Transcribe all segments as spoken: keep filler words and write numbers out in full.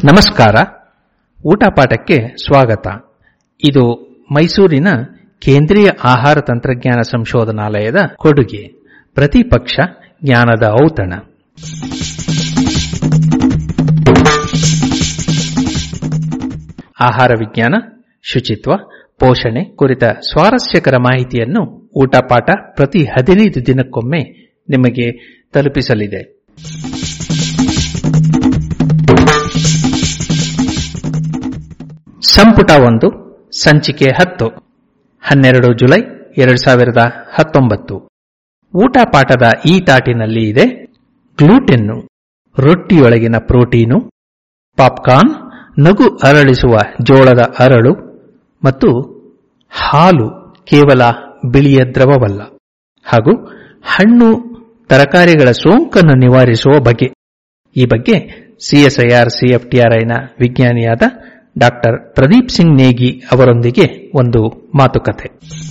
ನಮಸ್ಕಾರ. ಊಟ ಪಾಠಕ್ಕೆ ಸ್ವಾಗತ. ಇದು ಮೈಸೂರಿನ ಕೇಂದ್ರೀಯ ಆಹಾರ ತಂತ್ರಜ್ಞಾನ ಸಂಶೋಧನಾಲಯದ ಕೊಡುಗೆ. ಪ್ರತಿಪಕ್ಷ ಜ್ಞಾನದ ಔತಣ. ಆಹಾರ ವಿಜ್ಞಾನ, ಶುಚಿತ್ವ, ಪೋಷಣೆ ಕುರಿತ ಸ್ವಾರಸ್ಯಕರ ಮಾಹಿತಿಯನ್ನು ಊಟ ಪಾಠ ಪ್ರತಿ ಹದಿನೈದು ದಿನಕ್ಕೊಮ್ಮೆ ನಿಮಗೆ ತಲುಪಿಸಲಿದೆ. ಸಂಪುಟ ಒಂದು, ಸಂಚಿಕೆ ಹತ್ತು, ಹನ್ನೆರಡು ಜುಲೈ ಎರಡು ಸಾವಿರದ ಹತ್ತೊಂಬತ್ತು. ಊಟ ಪಾಠದ ಈ ತಾಟಿನಲ್ಲಿ ಇದೆ: ಗ್ಲೂಟೆನ್ನು, ರೊಟ್ಟಿಯೊಳಗಿನ ಪ್ರೋಟೀನು, ಪಾಪ್ಕಾರ್ನ್, ನಗು ಅರಳಿಸುವ ಜೋಳದ ಅರಳು, ಮತ್ತು ಹಾಲು ಕೇವಲ ಬಿಳಿಯ ದ್ರವವಲ್ಲ, ಹಾಗೂ ಹಣ್ಣು ತರಕಾರಿಗಳ ಸೋಂಕನ್ನು ನಿವಾರಿಸುವ ಬಗೆ. ಈ ಬಗ್ಗೆ ಸಿಎಸ್ಐಆರ್ ಸಿಎಫ್ಟಿಆರ್ಐನ ವಿಜ್ಞಾನಿಯಾದ ಡಾಕ್ಟರ್ ಪ್ರದೀಪ್ ಸಿಂಗ್ ನೇಗಿ ಅವರೊಂದಿಗೆ ಒಂದು ಮಾತುಕತೆ.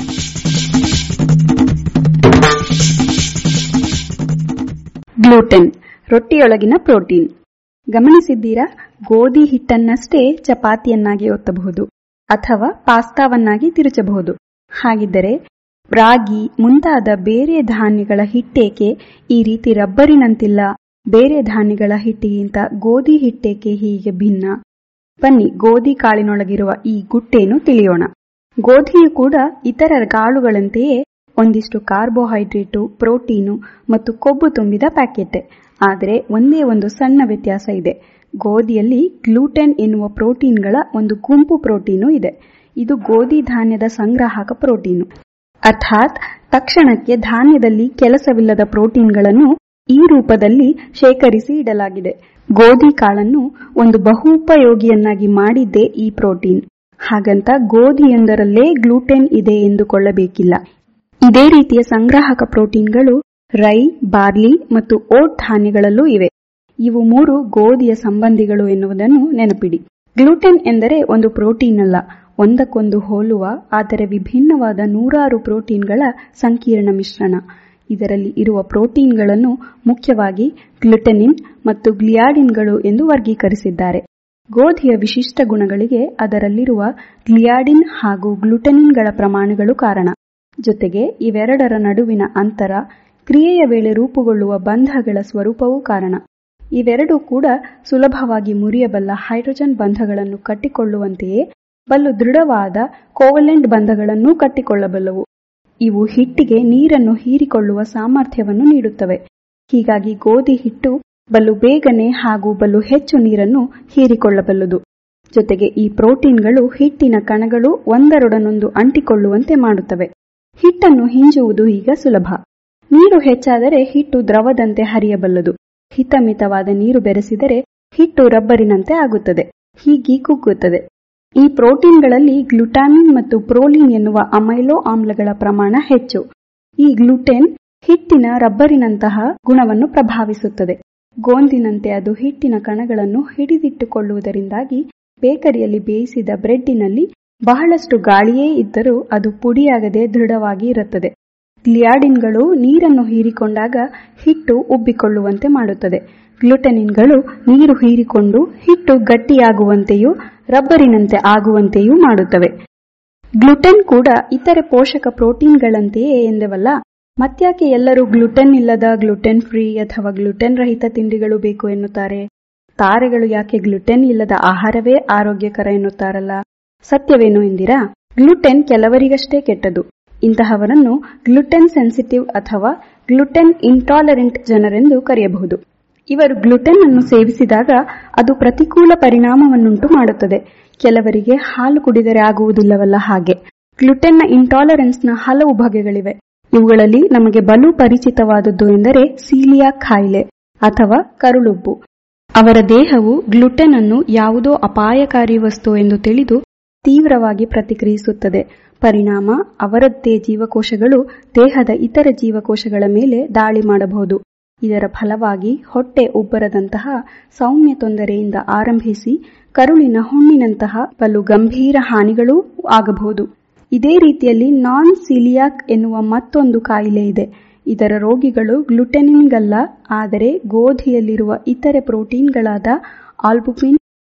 ಗ್ಲೂಟೆನ್, ರೊಟ್ಟಿಯೊಳಗಿನ ಪ್ರೋಟೀನ್. ಗಮನಿಸಿದ್ದೀರಾ? ಗೋಧಿ ಹಿಟ್ಟನ್ನಷ್ಟೇ ಚಪಾತಿಯನ್ನಾಗಿ ಒತ್ತಬಹುದು ಅಥವಾ ಪಾಸ್ತಾವನ್ನಾಗಿ ತಿರುಚಬಹುದು. ಹಾಗಿದ್ದರೆ ರಾಗಿ ಮುಂತಾದ ಬೇರೆ ಧಾನ್ಯಗಳ ಹಿಟ್ಟೇಕೆ ಈ ರೀತಿ ರಬ್ಬರಿನಂತಿಲ್ಲ? ಬೇರೆ ಧಾನ್ಯಗಳ ಹಿಟ್ಟಿಗಿಂತ ಗೋಧಿ ಹಿಟ್ಟೇಕೆ ಹೀಗೆ ಭಿನ್ನ? ಬನ್ನಿ, ಗೋಧಿ ಕಾಳಿನೊಳಗಿರುವ ಈ ಗುಟ್ಟೇನು ತಿಳಿಯೋಣ. ಗೋಧಿಯು ಕೂಡ ಇತರ ಕಾಳುಗಳಂತೆಯೇ ಒಂದಿಷ್ಟು ಕಾರ್ಬೋಹೈಡ್ರೇಟು, ಪ್ರೋಟೀನು ಮತ್ತು ಕೊಬ್ಬು ತುಂಬಿದ ಪ್ಯಾಕೆಟ್. ಆದರೆ ಒಂದೇ ಒಂದು ಸಣ್ಣ ವ್ಯತ್ಯಾಸ ಇದೆ. ಗೋಧಿಯಲ್ಲಿ ಗ್ಲೂಟೆನ್ ಎನ್ನುವ ಪ್ರೋಟೀನ್ಗಳ ಒಂದು ಗುಂಪು ಪ್ರೋಟೀನು ಇದೆ. ಇದು ಗೋಧಿ ಧಾನ್ಯದ ಸಂಗ್ರಾಹಕ ಪ್ರೋಟೀನು. ಅರ್ಥಾತ್ ತಕ್ಷಣಕ್ಕೆ ಧಾನ್ಯದಲ್ಲಿ ಕೆಲಸವಿಲ್ಲದ ಪ್ರೋಟೀನ್ಗಳನ್ನು ಈ ರೂಪದಲ್ಲಿ ಶೇಖರಿಸಿ ಇಡಲಾಗಿದೆ. ಗೋಧಿ ಕಾಳನ್ನು ಒಂದು ಬಹುಪಯೋಗಿಯನ್ನಾಗಿ ಮಾಡಿದ್ದೇ ಈ ಪ್ರೋಟೀನ್. ಹಾಗಂತ ಗೋಧಿಯೊಂದರಲ್ಲೇ ಗ್ಲೂಟೆನ್ ಇದೆ ಎಂದುಕೊಳ್ಳಬೇಕಿಲ್ಲ. ಇದೇ ರೀತಿಯ ಸಂಗ್ರಾಹಕ ಪ್ರೋಟೀನ್ಗಳು ರೈ, ಬಾರ್ಲಿ ಮತ್ತು ಓಟ್ ಧಾನ್ಯಗಳಲ್ಲೂ ಇವೆ. ಇವು ಮೂರು ಗೋಧಿಯ ಸಂಬಂಧಿಗಳು ಎನ್ನುವುದನ್ನು ನೆನಪಿಡಿ. ಗ್ಲೂಟೆನ್ ಎಂದರೆ ಒಂದು ಪ್ರೋಟೀನ್ ಅಲ್ಲ, ಒಂದಕ್ಕೊಂದು ಹೋಲುವ ಆದರೆ ವಿಭಿನ್ನವಾದ ನೂರಾರು ಪ್ರೋಟೀನ್ಗಳ ಸಂಕೀರ್ಣ ಮಿಶ್ರಣ. ಇದರಲ್ಲಿ ಇರುವ ಪ್ರೋಟೀನ್ಗಳನ್ನು ಮುಖ್ಯವಾಗಿ ಗ್ಲುಟೆನಿನ್ ಮತ್ತು ಗ್ಲಿಯಾಡಿನ್ಗಳು ಎಂದು ವರ್ಗೀಕರಿಸಿದ್ದಾರೆ. ಗೋಧಿಯ ವಿಶಿಷ್ಟ ಗುಣಗಳಿಗೆ ಅದರಲ್ಲಿರುವ ಗ್ಲಿಯಾಡಿನ್ ಹಾಗೂ ಗ್ಲುಟೆನಿನ್ಗಳ ಪ್ರಮಾಣಗಳು ಕಾರಣ. ಜೊತೆಗೆ ಇವೆರಡರ ನಡುವಿನ ಅಂತರ, ಕ್ರಿಯೆಯ ವೇಳೆ ರೂಪುಗೊಳ್ಳುವ ಬಂಧಗಳ ಸ್ವರೂಪವೂ ಕಾರಣ. ಇವೆರಡೂ ಕೂಡ ಸುಲಭವಾಗಿ ಮುರಿಯಬಲ್ಲ ಹೈಡ್ರೋಜನ್ ಬಂಧಗಳನ್ನು ಕಟ್ಟಿಕೊಳ್ಳುವಂತೆಯೇ ಬಲು ದೃಢವಾದ ಕೋವಲೆಂಟ್ ಬಂಧಗಳನ್ನೂ ಕಟ್ಟಿಕೊಳ್ಳಬಲ್ಲವು. ಇವು ಹಿಟ್ಟಿಗೆ ನೀರನ್ನು ಹೀರಿಕೊಳ್ಳುವ ಸಾಮರ್ಥ್ಯವನ್ನು ನೀಡುತ್ತವೆ. ಹೀಗಾಗಿ ಗೋಧಿ ಹಿಟ್ಟು ಬಲು ಬೇಗನೆ ಹಾಗೂ ಬಲು ಹೆಚ್ಚು ನೀರನ್ನು ಹೀರಿಕೊಳ್ಳಬಲ್ಲದು. ಜೊತೆಗೆ ಈ ಪ್ರೋಟೀನ್ಗಳು ಹಿಟ್ಟಿನ ಕಣಗಳು ಒಂದರೊಡನೊಂದು ಅಂಟಿಕೊಳ್ಳುವಂತೆ ಮಾಡುತ್ತವೆ. ಹಿಟ್ಟನ್ನು ಹಿಂಜುವುದು ಈಗ ಸುಲಭ. ನೀರು ಹೆಚ್ಚಾದರೆ ಹಿಟ್ಟು ದ್ರವದಂತೆ ಹರಿಯಬಲ್ಲದು. ಹಿತಮಿತವಾದ ನೀರು ಬೆರೆಸಿದರೆ ಹಿಟ್ಟು ರಬ್ಬರಿನಂತೆ ಆಗುತ್ತದೆ, ಹೀಗೆ ಕುಗ್ಗುತ್ತದೆ. ಈ ಪ್ರೋಟೀನ್ಗಳಲ್ಲಿ ಗ್ಲುಟಾಮಿನ್ ಮತ್ತು ಪ್ರೋಲಿನ್ ಎನ್ನುವ ಅಮೈಲೋ ಆಮ್ಲಗಳ ಪ್ರಮಾಣ ಹೆಚ್ಚು. ಈ ಗ್ಲುಟೆನ್ ಹಿಟ್ಟಿನ ರಬ್ಬರಿನಂತಹ ಗುಣವನ್ನು ಪ್ರಭಾವಿಸುತ್ತದೆ. ಗೋಂದಿನಂತೆ ಅದು ಹಿಟ್ಟಿನ ಕಣಗಳನ್ನು ಹಿಡಿದಿಟ್ಟುಕೊಳ್ಳುವುದರಿಂದಾಗಿ ಬೇಕರಿಯಲ್ಲಿ ಬೇಯಿಸಿದ ಬ್ರೆಡ್ಡಿನಲ್ಲಿ ಬಹಳಷ್ಟು ಗಾಳಿಯೇ ಇದ್ದರೂ ಅದು ಪುಡಿಯಾಗದೆ ದೃಢವಾಗಿ ಇರುತ್ತದೆ. ಗ್ಲಿಯಾಡಿನ್ಗಳು ನೀರನ್ನು ಹೀರಿಕೊಂಡಾಗ ಹಿಟ್ಟು ಉಬ್ಬಿಕೊಳ್ಳುವಂತೆ ಮಾಡುತ್ತದೆ. ಗ್ಲುಟೆನಿನ್ಗಳು ನೀರು ಹೀರಿಕೊಂಡು ಹಿಟ್ಟು ಗಟ್ಟಿಯಾಗುವಂತೆಯೂ ರಬ್ಬರಿನಂತೆ ಆಗುವಂತೆಯೂ ಮಾಡುತ್ತವೆ. ಗ್ಲುಟೆನ್ ಕೂಡ ಇತರೆ ಪೋಷಕ ಪ್ರೋಟೀನ್ಗಳಂತೆಯೇ ಎಂದೆವಲ್ಲ. ಮತ್ಯಾಕೆ ಎಲ್ಲರೂ ಗ್ಲುಟೆನ್ ಇಲ್ಲದ, ಗ್ಲುಟೆನ್ ಫ್ರೀ ಅಥವಾ ಗ್ಲುಟೆನ್ ರಹಿತ ತಿಂಡಿಗಳು ಬೇಕು ಎನ್ನುತ್ತಾರೆ? ತಾರೆಗಳು ಯಾಕೆ ಗ್ಲುಟೆನ್ ಇಲ್ಲದ ಆಹಾರವೇ ಆರೋಗ್ಯಕರ ಎನ್ನುತ್ತಾರಲ್ಲ? ಸತ್ಯವೇನು ಎಂದಿರಾ? ಗ್ಲುಟೆನ್ ಕೆಲವರಿಗಷ್ಟೇ ಕೆಟ್ಟದು. ಇಂತಹವರನ್ನು ಗ್ಲುಟೆನ್ ಸೆನ್ಸಿಟಿವ್ ಅಥವಾ ಗ್ಲುಟೆನ್ ಇಂಟಾಲರೆಂಟ್ ಜನರೆಂದು ಕರೆಯಬಹುದು. ಇವರು ಗ್ಲುಟೆನ್ ಅನ್ನು ಸೇವಿಸಿದಾಗ ಅದು ಪ್ರತಿಕೂಲ ಪರಿಣಾಮವನ್ನುಂಟು ಮಾಡುತ್ತದೆ. ಕೆಲವರಿಗೆ ಹಾಲು ಕುಡಿದರೆ ಆಗುವುದಿಲ್ಲವಲ್ಲ ಹಾಗೆ. ಗ್ಲುಟೆನ್ನ ಇಂಟಾಲರೆನ್ಸ್ನ ಹಲವು ಬಗೆಗಳಿವೆ. ಇವುಗಳಲ್ಲಿ ನಮಗೆ ಬಲು ಪರಿಚಿತವಾದದ್ದು ಎಂದರೆ ಸೀಲಿಯಾಕ್ ಕಾಯಿಲೆ ಅಥವಾ ಕರುಳುಬ್ಬು. ಅವರ ದೇಹವು ಗ್ಲುಟೆನ್ ಅನ್ನು ಯಾವುದೋ ಅಪಾಯಕಾರಿ ವಸ್ತು ಎಂದು ತಿಳಿದು ತೀವ್ರವಾಗಿ ಪ್ರತಿಕ್ರಿಯಿಸುತ್ತದೆ. ಪರಿಣಾಮ ಅವರದ್ದೇ ಜೀವಕೋಶಗಳು ದೇಹದ ಇತರ ಜೀವಕೋಶಗಳ ಮೇಲೆ ದಾಳಿ ಮಾಡಬಹುದು. ಇದರ ಫಲವಾಗಿ ಹೊಟ್ಟೆ ಉಬ್ಬರದಂತಹ ಸೌಮ್ಯ ತೊಂದರೆಯಿಂದ ಆರಂಭಿಸಿ ಕರುಳಿನ ಹುಣ್ಣಿನಂತಹ ಬಲು ಗಂಭೀರ ಹಾನಿಗಳೂ ಆಗಬಹುದು. ಇದೇ ರೀತಿಯಲ್ಲಿ ನಾನ್ ಸಿಲಿಯಾಕ್ ಎನ್ನುವ ಮತ್ತೊಂದು ಕಾಯಿಲೆ ಇದೆ. ಇದರ ರೋಗಿಗಳು ಗ್ಲುಟೆನಿನ್ಗಲ್ಲ, ಆದರೆ ಗೋಧಿಯಲ್ಲಿರುವ ಇತರೆ ಪ್ರೋಟೀನ್ಗಳಾದ ಆಲ್ಬುಮಿನ್,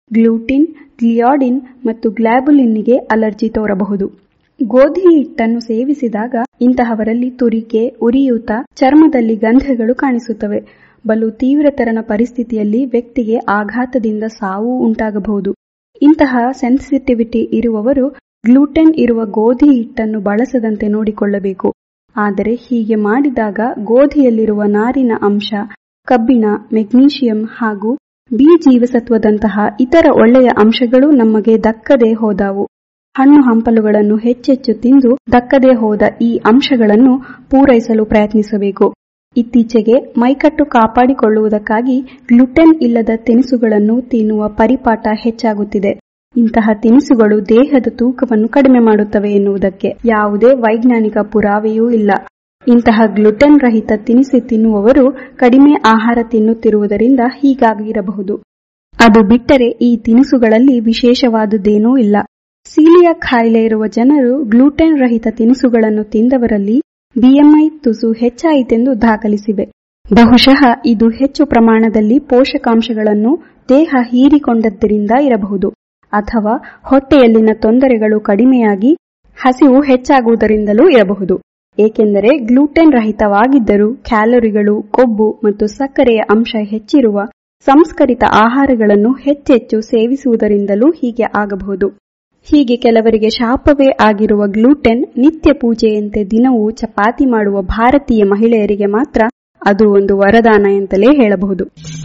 ಗ್ಲೂಟಿನ್, ಗ್ಲಿಯಾಡಿನ್ ಮತ್ತು ಗ್ಲಾಬುಲಿನ್ಗೆ ಅಲರ್ಜಿ ತೋರಬಹುದು. ಗೋಧಿ ಹಿಟ್ಟನ್ನು ಸೇವಿಸಿದಾಗ ಇಂತಹವರಲ್ಲಿ ತುರಿಕೆ, ಉರಿಯೂತ, ಚರ್ಮದಲ್ಲಿ ಗಂಧಗಳು ಕಾಣಿಸುತ್ತವೆ. ಬಲು ತೀವ್ರತರನ ಪರಿಸ್ಥಿತಿಯಲ್ಲಿ ವ್ಯಕ್ತಿಗೆ ಆಘಾತದಿಂದ ಸಾವು ಉಂಟಾಗಬಹುದು. ಇಂತಹ ಸೆನ್ಸಿಟಿವಿಟಿ ಇರುವವರು ಗ್ಲೂಟೆನ್ ಇರುವ ಗೋಧಿ ಹಿಟ್ಟನ್ನು ಬಳಸದಂತೆ ನೋಡಿಕೊಳ್ಳಬೇಕು. ಆದರೆ ಹೀಗೆ ಮಾಡಿದಾಗ ಗೋಧಿಯಲ್ಲಿರುವ ನಾರಿನ ಅಂಶ, ಕಬ್ಬಿಣ, ಮೆಗ್ನೀಷಿಯಂ ಹಾಗೂ ಬಿ ಜೀವಸತ್ವದಂತಹ ಇತರ ಒಳ್ಳೆಯ ಅಂಶಗಳು ನಮಗೆ ದಕ್ಕದೆ ಹೋದವು. ಹಣ್ಣು ಹಂಪಲುಗಳನ್ನು ಹೆಚ್ಚೆಚ್ಚು ತಿಂದು ದಕ್ಕದೆ ಹೋದ ಈ ಅಂಶಗಳನ್ನು ಪೂರೈಸಲು ಪ್ರಯತ್ನಿಸಬೇಕು. ಇತ್ತೀಚೆಗೆ ಮೈಕಟ್ಟು ಕಾಪಾಡಿಕೊಳ್ಳುವುದಕ್ಕಾಗಿ ಗ್ಲುಟೆನ್ ಇಲ್ಲದ ತಿನಿಸುಗಳನ್ನು ತಿನ್ನುವ ಪರಿಪಾಠ ಹೆಚ್ಚಾಗುತ್ತಿದೆ. ಇಂತಹ ತಿನಿಸುಗಳು ದೇಹದ ತೂಕವನ್ನು ಕಡಿಮೆ ಮಾಡುತ್ತವೆ ಎನ್ನುವುದಕ್ಕೆ ಯಾವುದೇ ವೈಜ್ಞಾನಿಕ ಪುರಾವೆಯೂ ಇಲ್ಲ. ಇಂತಹ ಗ್ಲುಟೆನ್ ರಹಿತ ತಿನಿಸು ತಿನ್ನುವವರು ಕಡಿಮೆ ಆಹಾರ ತಿನ್ನುತ್ತಿರುವುದರಿಂದ ಹೀಗಾಗಿರಬಹುದು. ಅದು ಬಿಟ್ಟರೆ ಈ ತಿನಿಸುಗಳಲ್ಲಿ ವಿಶೇಷವಾದುದೇನೂ ಇಲ್ಲ. ಸೀಲಿಯಾ ಕಾಯಿಲೆ ಇರುವ ಜನರು ಗ್ಲೂಟೆನ್ ರಹಿತ ತಿನಿಸುಗಳನ್ನು ತಿಂದವರಲ್ಲಿ ಬಿಎಂಐ ತುಸು ಹೆಚ್ಚಾಯಿತೆಂದು ದಾಖಲಿಸಿವೆ. ಬಹುಶಃ ಇದು ಹೆಚ್ಚು ಪ್ರಮಾಣದಲ್ಲಿ ಪೋಷಕಾಂಶಗಳನ್ನು ದೇಹ ಹೀರಿಕೊಂಡದ್ದರಿಂದ ಇರಬಹುದು, ಅಥವಾ ಹೊಟ್ಟೆಯಲ್ಲಿನ ತೊಂದರೆಗಳು ಕಡಿಮೆಯಾಗಿ ಹಸಿವು ಹೆಚ್ಚಾಗುವುದರಿಂದಲೂ ಇರಬಹುದು. ಏಕೆಂದರೆ ಗ್ಲೂಟೆನ್ ರಹಿತವಾಗಿದ್ದರೂ ಕ್ಯಾಲೋರಿಗಳು, ಕೊಬ್ಬು ಮತ್ತು ಸಕ್ಕರೆಯ ಅಂಶ ಹೆಚ್ಚಿರುವ ಸಂಸ್ಕರಿತ ಆಹಾರಗಳನ್ನು ಹೆಚ್ಚೆಚ್ಚು ಸೇವಿಸುವುದರಿಂದಲೂ ಹೀಗೆ ಆಗಬಹುದು. ಹೀಗೆ ಕೆಲವರಿಗೆ ಶಾಪವೇ ಆಗಿರುವ ಗ್ಲೂಟೆನ್ ನಿತ್ಯ ಪೂಜೆಯಂತೆ ದಿನವೂ ಚಪಾತಿ ಮಾಡುವ ಭಾರತೀಯ ಮಹಿಳೆಯರಿಗೆ ಮಾತ್ರ ಅದು ಒಂದು ವರದಾನ ಎಂತಲೇ ಹೇಳಬಹುದು.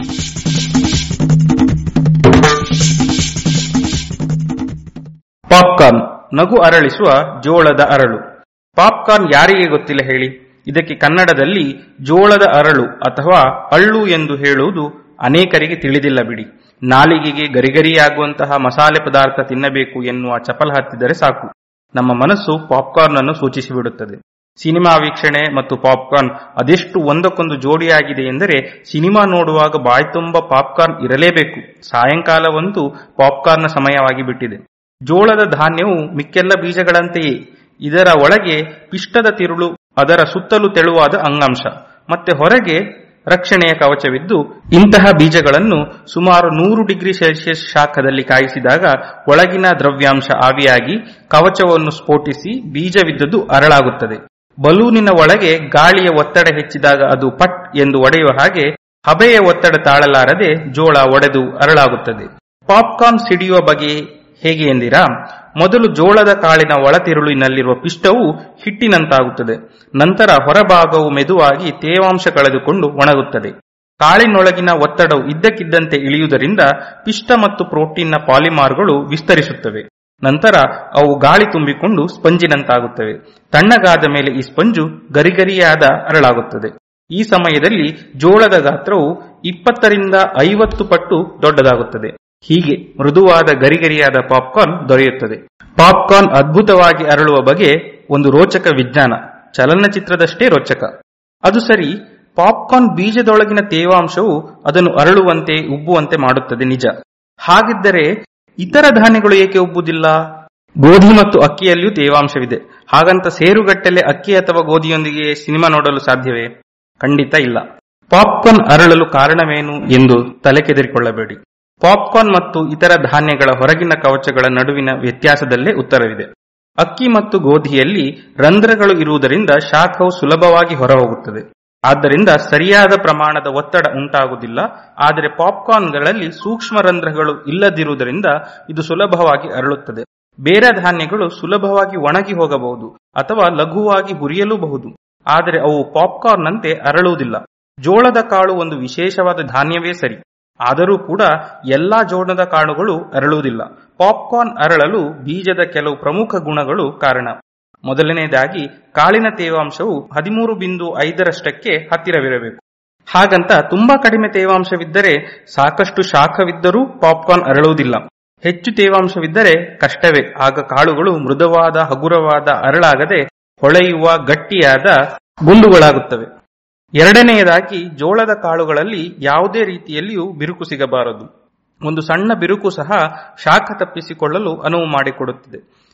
ಪಾಪ್ಕಾರ್ನ್, ನಗು ಅರಳಿಸುವ ಜೋಳದ ಅರಳು. ಪಾಪ್ಕಾರ್ನ್ ಯಾರಿಗೆ ಗೊತ್ತಿಲ್ಲ ಹೇಳಿ? ಇದಕ್ಕೆ ಕನ್ನಡದಲ್ಲಿ ಜೋಳದ ಅರಳು ಅಥವಾ ಅಳ್ಳು ಎಂದು ಹೇಳುವುದು ಅನೇಕರಿಗೆ ತಿಳಿದಿಲ್ಲ ಬಿಡಿ. ನಾಲಿಗೆಗೆ ಗರಿಗರಿಯಾಗುವಂತಹ ಮಸಾಲೆ ಪದಾರ್ಥ ತಿನ್ನಬೇಕು ಎನ್ನುವ ಚಪಲ ಹತ್ತಿದರೆ ಸಾಕು, ನಮ್ಮ ಮನಸ್ಸು ಪಾಪ್ಕಾರ್ನ್ ಅನ್ನು ಸೂಚಿಸಿಬಿಡುತ್ತದೆ. ಸಿನಿಮಾ ವೀಕ್ಷಣೆ ಮತ್ತು ಪಾಪ್ಕಾರ್ನ್ ಅದೆಷ್ಟು ಒಂದಕ್ಕೊಂದು ಜೋಡಿಯಾಗಿದೆ ಎಂದರೆ ಸಿನಿಮಾ ನೋಡುವಾಗ ಬಾಯ್ತುಂಬ ಪಾಪ್ಕಾರ್ನ್ ಇರಲೇಬೇಕು. ಸಾಯಂಕಾಲವಂತೂ ಪಾಪ್ಕಾರ್ನ್ನ ಸಮಯವಾಗಿ ಬಿಟ್ಟಿದೆ. ಜೋಳದ ಧಾನ್ಯವು ಮಿಕ್ಕೆಲ್ಲ ಬೀಜಗಳಂತೆಯೇ ಇದರ ಒಳಗೆ ಪಿಷ್ಟದ ತಿರುಳು, ಅದರ ಸುತ್ತಲೂ ತೆಳುವಾದ ಅಂಗಾಂಶ, ಮತ್ತೆ ಹೊರಗೆ ರಕ್ಷಣೆಯ ಕವಚವಿದ್ದು, ಇಂತಹ ಬೀಜಗಳನ್ನು ಸುಮಾರು ನೂರು ಡಿಗ್ರಿ ಸೆಲ್ಸಿಯಸ್ ಶಾಖದಲ್ಲಿ ಕಾಯಿಸಿದಾಗ ಒಳಗಿನ ದ್ರವ್ಯಾಂಶ ಆವಿಯಾಗಿ ಕವಚವನ್ನು ಸ್ಫೋಟಿಸಿ ಬೀಜವಿದ್ದದ್ದು ಅರಳಾಗುತ್ತದೆ. ಬಲೂನಿನ ಒಳಗೆ ಗಾಳಿಯ ಒತ್ತಡ ಹೆಚ್ಚಿದಾಗ ಅದು ಪಟ್ ಎಂದು ಒಡೆಯುವ ಹಾಗೆ ಹಬೆಯ ಒತ್ತಡ ತಾಳಲಾರದೆ ಜೋಳ ಒಡೆದು ಅರಳಾಗುತ್ತದೆ. ಪಾಪ್ಕಾರ್ನ್ ಸಿಡಿಯುವ ಬಗೆ ಹೇಗೆ ಎಂದಿರಾ? ಮೊದಲು ಜೋಳದ ಕಾಳಿನ ಒಳತಿರುಳಿನಲ್ಲಿರುವ ಪಿಷ್ಟವು ಹಿಟ್ಟಿನಂತಾಗುತ್ತದೆ. ನಂತರ ಹೊರಭಾಗವು ಮೆದುವಾಗಿ ತೇವಾಂಶ ಕಳೆದುಕೊಂಡು ಒಣಗುತ್ತದೆ. ಕಾಳಿನೊಳಗಿನ ಒತ್ತಡವು ಇದ್ದಕ್ಕಿದ್ದಂತೆ ಇಳಿಯುವುದರಿಂದ ಪಿಷ್ಟ ಮತ್ತು ಪ್ರೋಟೀನ್ನ ಪಾಲಿಮಾರ್ಗಳು ವಿಸ್ತರಿಸುತ್ತವೆ. ನಂತರ ಅವು ಗಾಳಿ ತುಂಬಿಕೊಂಡು ಸ್ಪಂಜಿನಂತಾಗುತ್ತವೆ. ತಣ್ಣಗಾದ ಮೇಲೆ ಈ ಸ್ಪಂಜು ಗರಿಗರಿಯಾದ ಅರಳಾಗುತ್ತದೆ. ಈ ಸಮಯದಲ್ಲಿ ಜೋಳದ ಗಾತ್ರವು ಇಪ್ಪತ್ತರಿಂದ ಐವತ್ತು ಪಟ್ಟು ದೊಡ್ಡದಾಗುತ್ತದೆ. ಹೀಗೆ ಮೃದುವಾದ ಗರಿಗರಿಯಾದ ಪಾಪ್ಕಾರ್ನ್ ದೊರೆಯುತ್ತದೆ. ಪಾಪ್ಕಾರ್ನ್ ಅದ್ಭುತವಾಗಿ ಅರಳುವ ಬಗೆ ಒಂದು ರೋಚಕ ವಿಜ್ಞಾನ, ಚಲನಚಿತ್ರದಷ್ಟೇ ರೋಚಕ. ಅದು ಸರಿ, ಪಾಪ್ಕಾರ್ನ್ ಬೀಜದೊಳಗಿನ ತೇವಾಂಶವು ಅದನ್ನು ಅರಳುವಂತೆ, ಉಬ್ಬುವಂತೆ ಮಾಡುತ್ತದೆ ನಿಜ. ಹಾಗಿದ್ದರೆ ಇತರ ಧಾನ್ಯಗಳು ಏಕೆ ಉಬ್ಬುವುದಿಲ್ಲ? ಗೋಧಿ ಮತ್ತು ಅಕ್ಕಿಯಲ್ಲಿಯೂ ತೇವಾಂಶವಿದೆ. ಹಾಗಂತ ಸೇರುಗಟ್ಟಲೆ ಅಕ್ಕಿ ಅಥವಾ ಗೋಧಿಯೊಂದಿಗೆ ಸಿನಿಮಾ ನೋಡಲು ಸಾಧ್ಯವೇ? ಖಂಡಿತ ಇಲ್ಲ. ಪಾಪ್ಕಾರ್ನ್ ಅರಳಲು ಕಾರಣವೇನು ಎಂದು ತಲೆ ಕೆದರಿಕೊಳ್ಳಬೇಡಿ. ಪಾಪ್ಕಾರ್ನ್ ಮತ್ತು ಇತರ ಧಾನ್ಯಗಳ ಹೊರಗಿನ ಕವಚಗಳ ನಡುವಿನ ವ್ಯತ್ಯಾಸದಲ್ಲೇ ಉತ್ತರವಿದೆ. ಅಕ್ಕಿ ಮತ್ತು ಗೋಧಿಯಲ್ಲಿ ರಂಧ್ರಗಳು ಇರುವುದರಿಂದ ಶಾಖವು ಸುಲಭವಾಗಿ ಹೊರಹೋಗುತ್ತದೆ. ಆದ್ದರಿಂದ ಸರಿಯಾದ ಪ್ರಮಾಣದ ಒತ್ತಡ ಉಂಟಾಗುವುದಿಲ್ಲ. ಆದರೆ ಪಾಪ್ಕಾರ್ನ್ಗಳಲ್ಲಿ ಸೂಕ್ಷ್ಮ ರಂಧ್ರಗಳು ಇಲ್ಲದಿರುವುದರಿಂದ ಇದು ಸುಲಭವಾಗಿ ಅರಳುತ್ತದೆ. ಬೇರೆ ಧಾನ್ಯಗಳು ಸುಲಭವಾಗಿ ಒಣಗಿ ಹೋಗಬಹುದು ಅಥವಾ ಲಘುವಾಗಿ ಹುರಿಯಲೂಬಹುದು, ಆದರೆ ಅವು ಪಾಪ್ಕಾರ್ನ್ನಂತೆ ಅರಳುವುದಿಲ್ಲ. ಜೋಳದ ಕಾಳು ಒಂದು ವಿಶೇಷವಾದ ಧಾನ್ಯವೇ ಸರಿ, ಆದರೂ ಕೂಡ ಎಲ್ಲಾ ಜೋಳದ ಕಾಳುಗಳು ಅರಳುವುದಿಲ್ಲ. ಪಾಪ್ಕಾರ್ನ್ ಅರಳಲು ಬೀಜದ ಕೆಲವು ಪ್ರಮುಖ ಗುಣಗಳು ಕಾರಣ. ಮೊದಲನೆಯದಾಗಿ, ಕಾಳಿನ ತೇವಾಂಶವು ಹದಿಮೂರು ಬಿಂದು ಐದರಷ್ಟಕ್ಕೆ ಹತ್ತಿರವಿರಬೇಕು. ಹಾಗಂತ ತುಂಬಾ ಕಡಿಮೆ ತೇವಾಂಶವಿದ್ದರೆ, ಸಾಕಷ್ಟು ಶಾಖವಿದ್ದರೂ ಪಾಪ್ಕಾರ್ನ್ ಅರಳುವುದಿಲ್ಲ. ಹೆಚ್ಚು ತೇವಾಂಶವಿದ್ದರೆ ಕಷ್ಟವೇ. ಆಗ ಕಾಳುಗಳು ಮೃದುವಾದ, ಹಗುರವಾದ, ಅರಳಾಗದೆ ಹೊಳೆಯುವ ಗಟ್ಟಿಯಾದ ಗುಂಡುಗಳಾಗುತ್ತವೆ. ಎರಡನೆಯದಾಗಿ, ಜೋಳದ ಕಾಳುಗಳಲ್ಲಿ ಯಾವುದೇ ರೀತಿಯಲ್ಲಿಯೂ ಬಿರುಕು ಸಿಗಬಾರದು. ಒಂದು ಸಣ್ಣ ಬಿರುಕು ಸಹ ಶಾಖ ತಪ್ಪಿಸಿಕೊಳ್ಳಲು ಅನುವು ಮಾಡಿಕೊಡುತ್ತದೆ.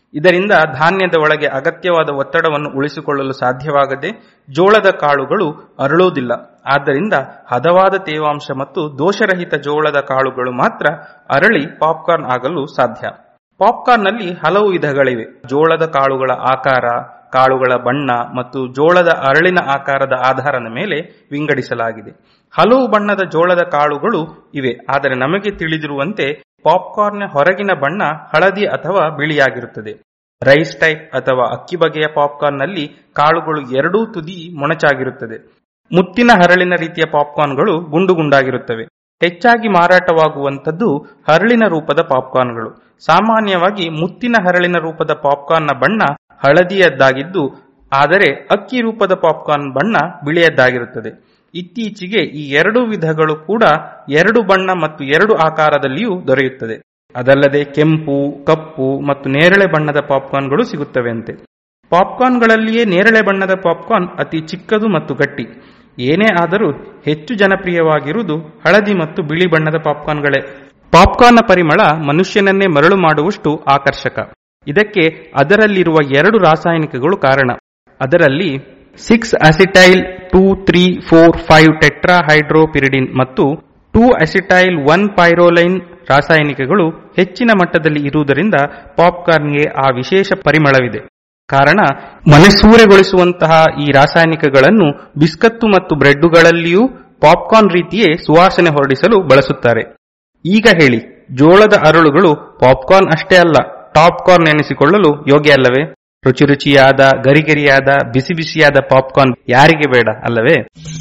ಇದರಿಂದ ಧಾನ್ಯದ ಒಳಗೆ ಅಗತ್ಯವಾದ ಒತ್ತಡವನ್ನು ಉಳಿಸಿಕೊಳ್ಳಲು ಸಾಧ್ಯವಾಗದೆ ಜೋಳದ ಕಾಳುಗಳು ಅರಳುವುದಿಲ್ಲ. ಆದ್ದರಿಂದ ಹದವಾದ ತೇವಾಂಶ ಮತ್ತು ದೋಷರಹಿತ ಜೋಳದ ಕಾಳುಗಳು ಮಾತ್ರ ಅರಳಿ ಪಾಪ್ಕಾರ್ನ್ ಆಗಲು ಸಾಧ್ಯ. ಪಾಪ್ಕಾರ್ನ್ನಲ್ಲಿ ಹಲವು ವಿಧಗಳಿವೆ. ಜೋಳದ ಕಾಳುಗಳ ಆಕಾರ, ಕಾಳುಗಳ ಬಣ್ಣ ಮತ್ತು ಜೋಳದ ಅರಳಿನ ಆಕಾರದ ಆಧಾರದ ಮೇಲೆ ವಿಂಗಡಿಸಲಾಗಿದೆ. ಹಲವು ಬಣ್ಣದ ಜೋಳದ ಕಾಳುಗಳು ಇವೆ, ಆದರೆ ನಮಗೆ ತಿಳಿದಿರುವಂತೆ ಪಾಪ್ಕಾರ್ನ್ನ ಹೊರಗಿನ ಬಣ್ಣ ಹಳದಿ ಅಥವಾ ಬಿಳಿಯಾಗಿರುತ್ತದೆ. ರೈಸ್ ಟೈಪ್ ಅಥವಾ ಅಕ್ಕಿ ಬಗೆಯ ಪಾಪ್ಕಾರ್ನ್ನಲ್ಲಿ ಕಾಳುಗಳು ಎರಡೂ ತುದಿ ಮೊನಚಾಗಿರುತ್ತದೆ. ಮುತ್ತಿನ ಹರಳಿನ ರೀತಿಯ ಪಾಪ್ಕಾರ್ನ್ಗಳು ಗುಂಡು ಗುಂಡಾಗಿರುತ್ತವೆ. ಹೆಚ್ಚಾಗಿ ಮಾರಾಟವಾಗುವಂಥದ್ದು ಹರಳಿನ ರೂಪದ ಪಾಪ್ಕಾರ್ನ್ಗಳು. ಸಾಮಾನ್ಯವಾಗಿ ಮುತ್ತಿನ ಹರಳಿನ ರೂಪದ ಪಾಪ್ಕಾರ್ನ್ನ ಬಣ್ಣ ಹಳದಿಯದ್ದಾಗಿದ್ದು, ಆದರೆ ಅಕ್ಕಿ ರೂಪದ ಪಾಪ್ಕಾರ್ನ್ ಬಣ್ಣ ಬಿಳಿಯದ್ದಾಗಿರುತ್ತದೆ. ಇತ್ತೀಚೆಗೆ ಈ ಎರಡು ವಿಧಗಳು ಕೂಡ ಎರಡು ಬಣ್ಣ ಮತ್ತು ಎರಡು ಆಕಾರದಲ್ಲಿಯೂ ದೊರೆಯುತ್ತದೆ. ಅದಲ್ಲದೆ ಕೆಂಪು, ಕಪ್ಪು ಮತ್ತು ನೇರಳೆ ಬಣ್ಣದ ಪಾಪ್ಕಾರ್ನ್ಗಳು ಸಿಗುತ್ತವೆಯಂತೆ. ಪಾಪ್ಕಾರ್ನ್ಗಳಲ್ಲಿಯೇ ನೇರಳೆ ಬಣ್ಣದ ಪಾಪ್ಕಾರ್ನ್ ಅತಿ ಚಿಕ್ಕದು ಮತ್ತು ಗಟ್ಟಿ. ಏನೇ ಆದರೂ ಹೆಚ್ಚು ಜನಪ್ರಿಯವಾಗಿರುವುದು ಹಳದಿ ಮತ್ತು ಬಿಳಿ ಬಣ್ಣದ ಪಾಪ್ಕಾರ್ನ್ಗಳೇ. ಪಾಪ್ಕಾರ್ನ್ನ ಪರಿಮಳ ಮನುಷ್ಯನನ್ನೇ ಮರಳು ಮಾಡುವಷ್ಟು ಆಕರ್ಷಕ. ಇದಕ್ಕೆ ಅದರಲ್ಲಿರುವ ಎರಡು ರಾಸಾಯನಿಕಗಳು ಕಾರಣ. ಅದರಲ್ಲಿ six acetyl two three four five tetrahydropyridine ಮತ್ತು ಟೂ ಅಸಿಟೈಲ್ ಒನ್ ಪೈರೋಲೈನ್ ರಾಸಾಯನಿಕಗಳು ಹೆಚ್ಚಿನ ಮಟ್ಟದಲ್ಲಿ ಇರುವುದರಿಂದ ಪಾಪ್ಕಾರ್ನ್ಗೆ ಆ ವಿಶೇಷ ಪರಿಮಳವಿದೆ. ಕಾರಣ, ಮನಸೂರೆಗೊಳಿಸುವಂತಹ ಈ ರಾಸಾಯನಿಕಗಳನ್ನು ಬಿಸ್ಕತ್ತು ಮತ್ತು ಬ್ರೆಡ್ಡುಗಳಲ್ಲಿಯೂ ಪಾಪ್ಕಾರ್ನ್ ರೀತಿಯೇ ಸುವಾಸನೆ ಹೊರಡಿಸಲು ಬಳಸುತ್ತಾರೆ. ಈಗ ಹೇಳಿ, ಜೋಳದ ಅರಳುಗಳು ಪಾಪ್ಕಾರ್ನ್ ಅಷ್ಟೇ ಅಲ್ಲ, ಟಾಪ್ ಕಾರ್ನ್ ಎನಿಸಿಕೊಳ್ಳಲು ಯೋಗ್ಯ ಅಲ್ಲವೇ? ರುಚಿ ರುಚಿಯಾದ, ಗರಿಗರಿಯಾದ, ಬಿಸಿ ಬಿಸಿಯಾದ ಪಾಪ್ಕಾರ್ನ್ ಯಾರಿಗೆ ಬೇಡ ಅಲ್ಲವೇ?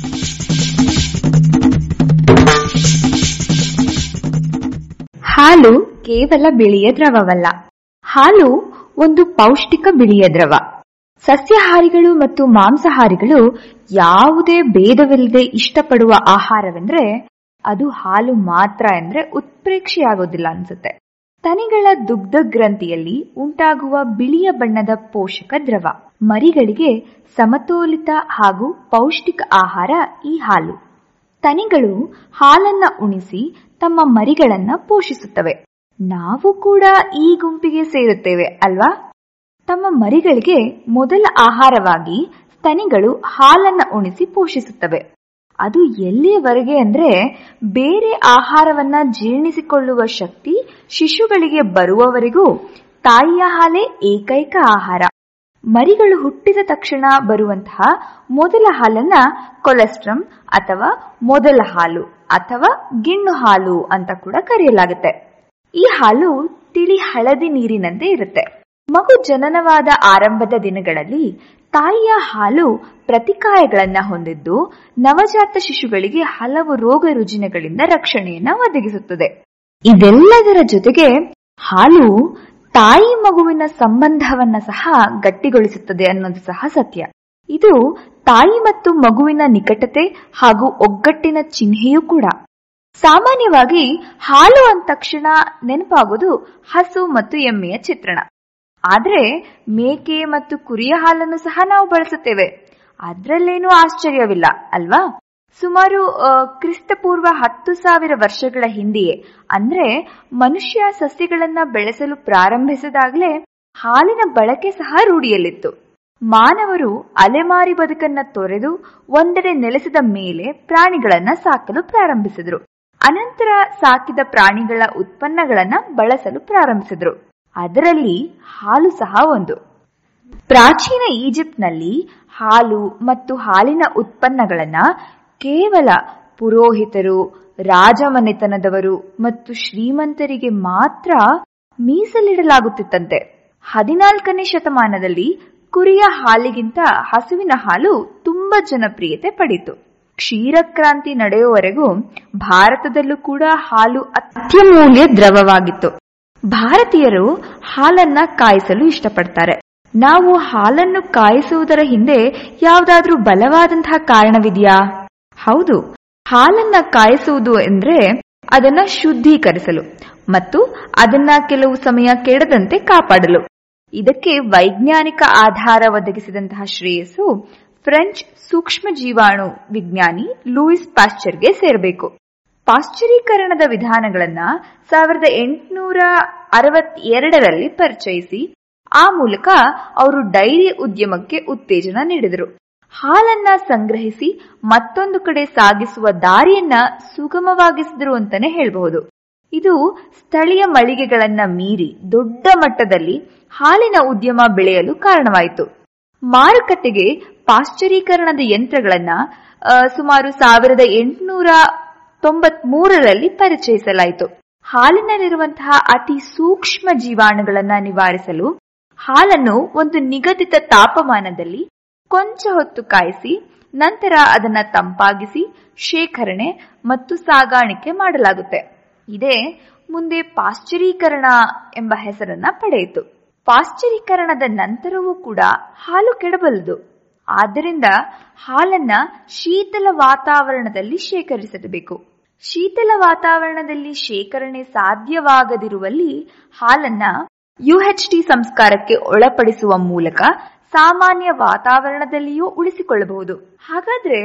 ಹಾಲು ಕೇವಲ ಬಿಳಿಯ ದ್ರವವಲ್ಲ. ಹಾಲು ಒಂದು ಪೌಷ್ಟಿಕ ಬಿಳಿಯ ದ್ರವ. ಸಸ್ಯಾಹಾರಿಗಳು ಮತ್ತು ಮಾಂಸಾಹಾರಿಗಳು ಯಾವುದೇ ಭೇದವಿಲ್ಲದೆ ಇಷ್ಟಪಡುವ ಆಹಾರವೆಂದ್ರೆ ಅದು ಹಾಲು ಮಾತ್ರ ಎಂದ್ರೆ ಉತ್ಪ್ರೇಕ್ಷೆಯಾಗೋದಿಲ್ಲ ಅನ್ಸುತ್ತೆ. ಸ್ತನಿಗಳ ದುಗ್ಧ ಗ್ರಂಥಿಯಲ್ಲಿ ಉಂಟಾಗುವ ಬಿಳಿಯ ಬಣ್ಣದ ಪೋಷಕ ದ್ರವ. ಮರಿಗಳಿಗೆ ಸಮತೋಲಿತ ಹಾಗೂ ಪೌಷ್ಟಿಕ ಆಹಾರ ಈ ಹಾಲು. ಸ್ತನಿಗಳು ಹಾಲನ್ನ ಉಣಿಸಿ ತಮ್ಮ ಮರಿಗಳನ್ನ ಪೋಷಿಸುತ್ತವೆ. ನಾವು ಕೂಡ ಈ ಗುಂಪಿಗೆ ಸೇರುತ್ತೇವೆ ಅಲ್ವಾ? ತಮ್ಮ ಮರಿಗಳಿಗೆ ಮೊದಲ ಆಹಾರವಾಗಿ ಸ್ತನಿಗಳು ಹಾಲನ್ನ ಉಣಿಸಿ ಪೋಷಿಸುತ್ತವೆ. ಅದು ಎಲ್ಲಿಯವರೆಗೆ ಅಂದ್ರೆ ಬೇರೆ ಆಹಾರವನ್ನ ಜೀರ್ಣಿಸಿಕೊಳ್ಳುವ ಶಕ್ತಿ ಶಿಶುಗಳಿಗೆ ಬರುವವರೆಗೂ ತಾಯಿಯ ಹಾಲೇ ಏಕೈಕ ಆಹಾರ. ಮರಿಗಳು ಹುಟ್ಟಿದ ತಕ್ಷಣ ಬರುವಂತಹ ಮೊದಲ ಹಾಲನ್ನ ಕೊಲೆಸ್ಟ್ರಮ್ ಅಥವಾ ಮೊದಲ ಹಾಲು ಅಥವಾ ಗಿಣ್ಣು ಹಾಲು ಅಂತ ಕೂಡ ಕರೆಯಲಾಗುತ್ತೆ. ಈ ಹಾಲು ತಿಳಿ ಹಳದಿ ನೀರಿನಂತೆ ಇರುತ್ತೆ. ಮಗು ಜನನವಾದ ಆರಂಭದ ದಿನಗಳಲ್ಲಿ ತಾಯಿಯ ಹಾಲು ಪ್ರತಿಕಾಯಗಳನ್ನ ಹೊಂದಿದ್ದು ನವಜಾತ ಶಿಶುಗಳಿಗೆ ಹಲವು ರೋಗ ರುಜಿನಗಳಿಂದ ರಕ್ಷಣೆಯನ್ನ ಒದಗಿಸುತ್ತದೆ. ಇದೆಲ್ಲದರ ಜೊತೆಗೆ ಹಾಲು ತಾಯಿ ಮಗುವಿನ ಸಂಬಂಧವನ್ನ ಸಹ ಗಟ್ಟಿಗೊಳಿಸುತ್ತದೆ ಅನ್ನೋದು ಸಹ ಸತ್ಯ. ಇದು ತಾಯಿ ಮತ್ತು ಮಗುವಿನ ನಿಕಟತೆ ಹಾಗೂ ಒಗ್ಗಟ್ಟಿನ ಚಿಹ್ನೆಯೂ ಕೂಡ. ಸಾಮಾನ್ಯವಾಗಿ ಹಾಲು ಅಂದ ತಕ್ಷಣ ನೆನಪಾಗೋದು ಹಸು ಮತ್ತು ಎಮ್ಮೆಯ ಚಿತ್ರಣ. ಆದ್ರೆ ಮೇಕೆ ಮತ್ತು ಕುರಿಯ ಹಾಲನ್ನು ಸಹ ನಾವು ಬಳಸುತ್ತೇವೆ. ಅದ್ರಲ್ಲೇನೂ ಆಶ್ಚರ್ಯವಿಲ್ಲ ಅಲ್ವಾ? ಸುಮಾರು ಕ್ರಿಸ್ತಪೂರ್ವ ಹತ್ತು ಸಾವಿರ ವರ್ಷಗಳ ಹಿಂದೆಯೇ ಅಂದ್ರೆ ಮನುಷ್ಯ ಸಸ್ಯಗಳನ್ನ ಬೆಳೆಸಲು ಪ್ರಾರಂಭಿಸಿದಾಗಲೇ ಹಾಲಿನ ಬಳಕೆ ಸಹ ರೂಢಿಯಲ್ಲಿತ್ತು. ಮಾನವರು ಅಲೆಮಾರಿ ಬದುಕನ್ನ ತೊರೆದು ಒಂದೆಡೆ ನೆಲೆಸಿದ ಮೇಲೆ ಪ್ರಾಣಿಗಳನ್ನ ಸಾಕಲು ಪ್ರಾರಂಭಿಸಿದ್ರು. ಅನಂತರ ಸಾಕಿದ ಪ್ರಾಣಿಗಳ ಉತ್ಪನ್ನಗಳನ್ನ ಬಳಸಲು ಪ್ರಾರಂಭಿಸಿದ್ರು. ಅದರಲ್ಲಿ ಹಾಲು ಸಹ ಒಂದು. ಪ್ರಾಚೀನ ಈಜಿಪ್ಟ್ನಲ್ಲಿ ಹಾಲು ಮತ್ತು ಹಾಲಿನ ಉತ್ಪನ್ನಗಳನ್ನ ಕೇವಲ ಪುರೋಹಿತರು, ರಾಜಮನೆತನದವರು ಮತ್ತು ಶ್ರೀಮಂತರಿಗೆ ಮಾತ್ರ ಮೀಸಲಿಡಲಾಗುತ್ತಿತ್ತಂತೆ. ಹದಿನಾಲ್ಕನೇ ಶತಮಾನದಲ್ಲಿ ಕುರಿಯ ಹಾಲಿಗಿಂತ ಹಸುವಿನ ಹಾಲು ತುಂಬಾ ಜನಪ್ರಿಯತೆ ಪಡೆಯಿತು. ಕ್ಷೀರಕ್ರಾಂತಿ ನಡೆಯುವವರೆಗೂ ಭಾರತದಲ್ಲೂ ಕೂಡ ಹಾಲು ಅತ್ಯಮೂಲ್ಯ ದ್ರವವಾಗಿತ್ತು. ಭಾರತೀಯರು ಹಾಲನ್ನ ಕಾಯಿಸಲು ಇಷ್ಟಪಡ್ತಾರೆ. ನಾವು ಹಾಲನ್ನು ಕಾಯಿಸುವುದರ ಹಿಂದೆ ಯಾವುದಾದ್ರೂ ಬಲವಾದಂತಹ ಕಾರಣವಿದೆಯಾ? ಹೌದು, ಹಾಲನ್ನ ಕಾಯಿಸುವುದು ಎಂದ್ರೆ ಅದನ್ನ ಶುದ್ಧೀಕರಿಸಲು ಮತ್ತು ಅದನ್ನ ಕೆಲವು ಸಮಯ ಕೆಡದಂತೆ ಕಾಪಾಡಲು. ಇದಕ್ಕೆ ವೈಜ್ಞಾನಿಕ ಆಧಾರ ಒದಗಿಸಿದಂತಹ ಶ್ರೇಯಸ್ಸು ಫ್ರೆಂಚ್ ಸೂಕ್ಷ್ಮ ಜೀವಾಣು ವಿಜ್ಞಾನಿ ಲೂಯಿಸ್ ಪಾಶ್ಚರ್ಗೆ ಸೇರಬೇಕು. ಪಾಶ್ಚರೀಕರಣದ ವಿಧಾನಗಳನ್ನ ಸಾವಿರದ ಎಂಟುನೂರ ಅರವತ್ತೆರಡರಲ್ಲಿ ಪರಿಚಯಿಸಿ ಆ ಮೂಲಕ ಅವರು ಡೈರಿ ಉದ್ಯಮಕ್ಕೆ ಉತ್ತೇಜನ ನೀಡಿದರು. ಹಾಲನ್ನ ಸಂಗ್ರಹಿಸಿ ಮತ್ತೊಂದು ಕಡೆ ಸಾಗಿಸುವ ದಾರಿಯನ್ನ ಸುಗಮವಾಗಿಸಿದರು ಅಂತಾನೆ ಹೇಳಬಹುದು. ಇದು ಸ್ಥಳೀಯ ಮಳಿಗೆಗಳನ್ನ ಮೀರಿ ದೊಡ್ಡ ಮಟ್ಟದಲ್ಲಿ ಹಾಲಿನ ಉದ್ಯಮ ಬೆಳೆಯಲು ಕಾರಣವಾಯಿತು. ಮಾರುಕಟ್ಟೆಗೆ ಪಾಶ್ಚರೀಕರಣದ ಯಂತ್ರಗಳನ್ನ ಸುಮಾರು ಸಾವಿರದ ಎಂಟುನೂರ ತೊಂಬತ್ ಮೂರರಲ್ಲಿ ಪರಿಚಯಿಸಲಾಯಿತು. ಹಾಲಿನಲ್ಲಿರುವಂತಹ ಅತಿ ಸೂಕ್ಷ್ಮ ಜೀವಾಣುಗಳನ್ನ ನಿವಾರಿಸಲು ಹಾಲನ್ನು ಒಂದು ನಿಗದಿತ ತಾಪಮಾನದಲ್ಲಿ ಕೊಂಚ ಹೊತ್ತು ಕಾಯಿಸಿ ನಂತರ ಅದನ್ನ ತಂಪಾಗಿಸಿ ಶೇಖರಣೆ ಮತ್ತು ಸಾಗಾಣಿಕೆ ಮಾಡಲಾಗುತ್ತೆ. ಇದೇ ಮುಂದೆ ಪಾಶ್ಚರೀಕರಣ ಎಂಬ ಹೆಸರನ್ನ ಪಡೆಯಿತು. ಪಾಶ್ಚರೀಕರಣದ ನಂತರವೂ ಕೂಡ ಹಾಲು ಕೆಡಬಲ್ಲದು. ಆದ್ದರಿಂದ ಹಾಲನ್ನ ಶೀತಲ ವಾತಾವರಣದಲ್ಲಿ ಶೇಖರಿಸಬೇಕು. ಶೀತಲ ವಾತಾವರಣದಲ್ಲಿ ಶೇಖರಣೆ ಸಾಧ್ಯವಾಗದಿರುವಲ್ಲಿ ಹಾಲನ್ನ ಯುಎಚ್ಟಿ ಸಂಸ್ಕಾರಕ್ಕೆ ಒಳಪಡಿಸುವ ಮೂಲಕ ಸಾಮಾನ್ಯ ವಾತಾವರಣದಲ್ಲಿಯೂ ಉಳಿಸಿಕೊಳ್ಳಬಹುದು. ಹಾಗಾದ್ರೆ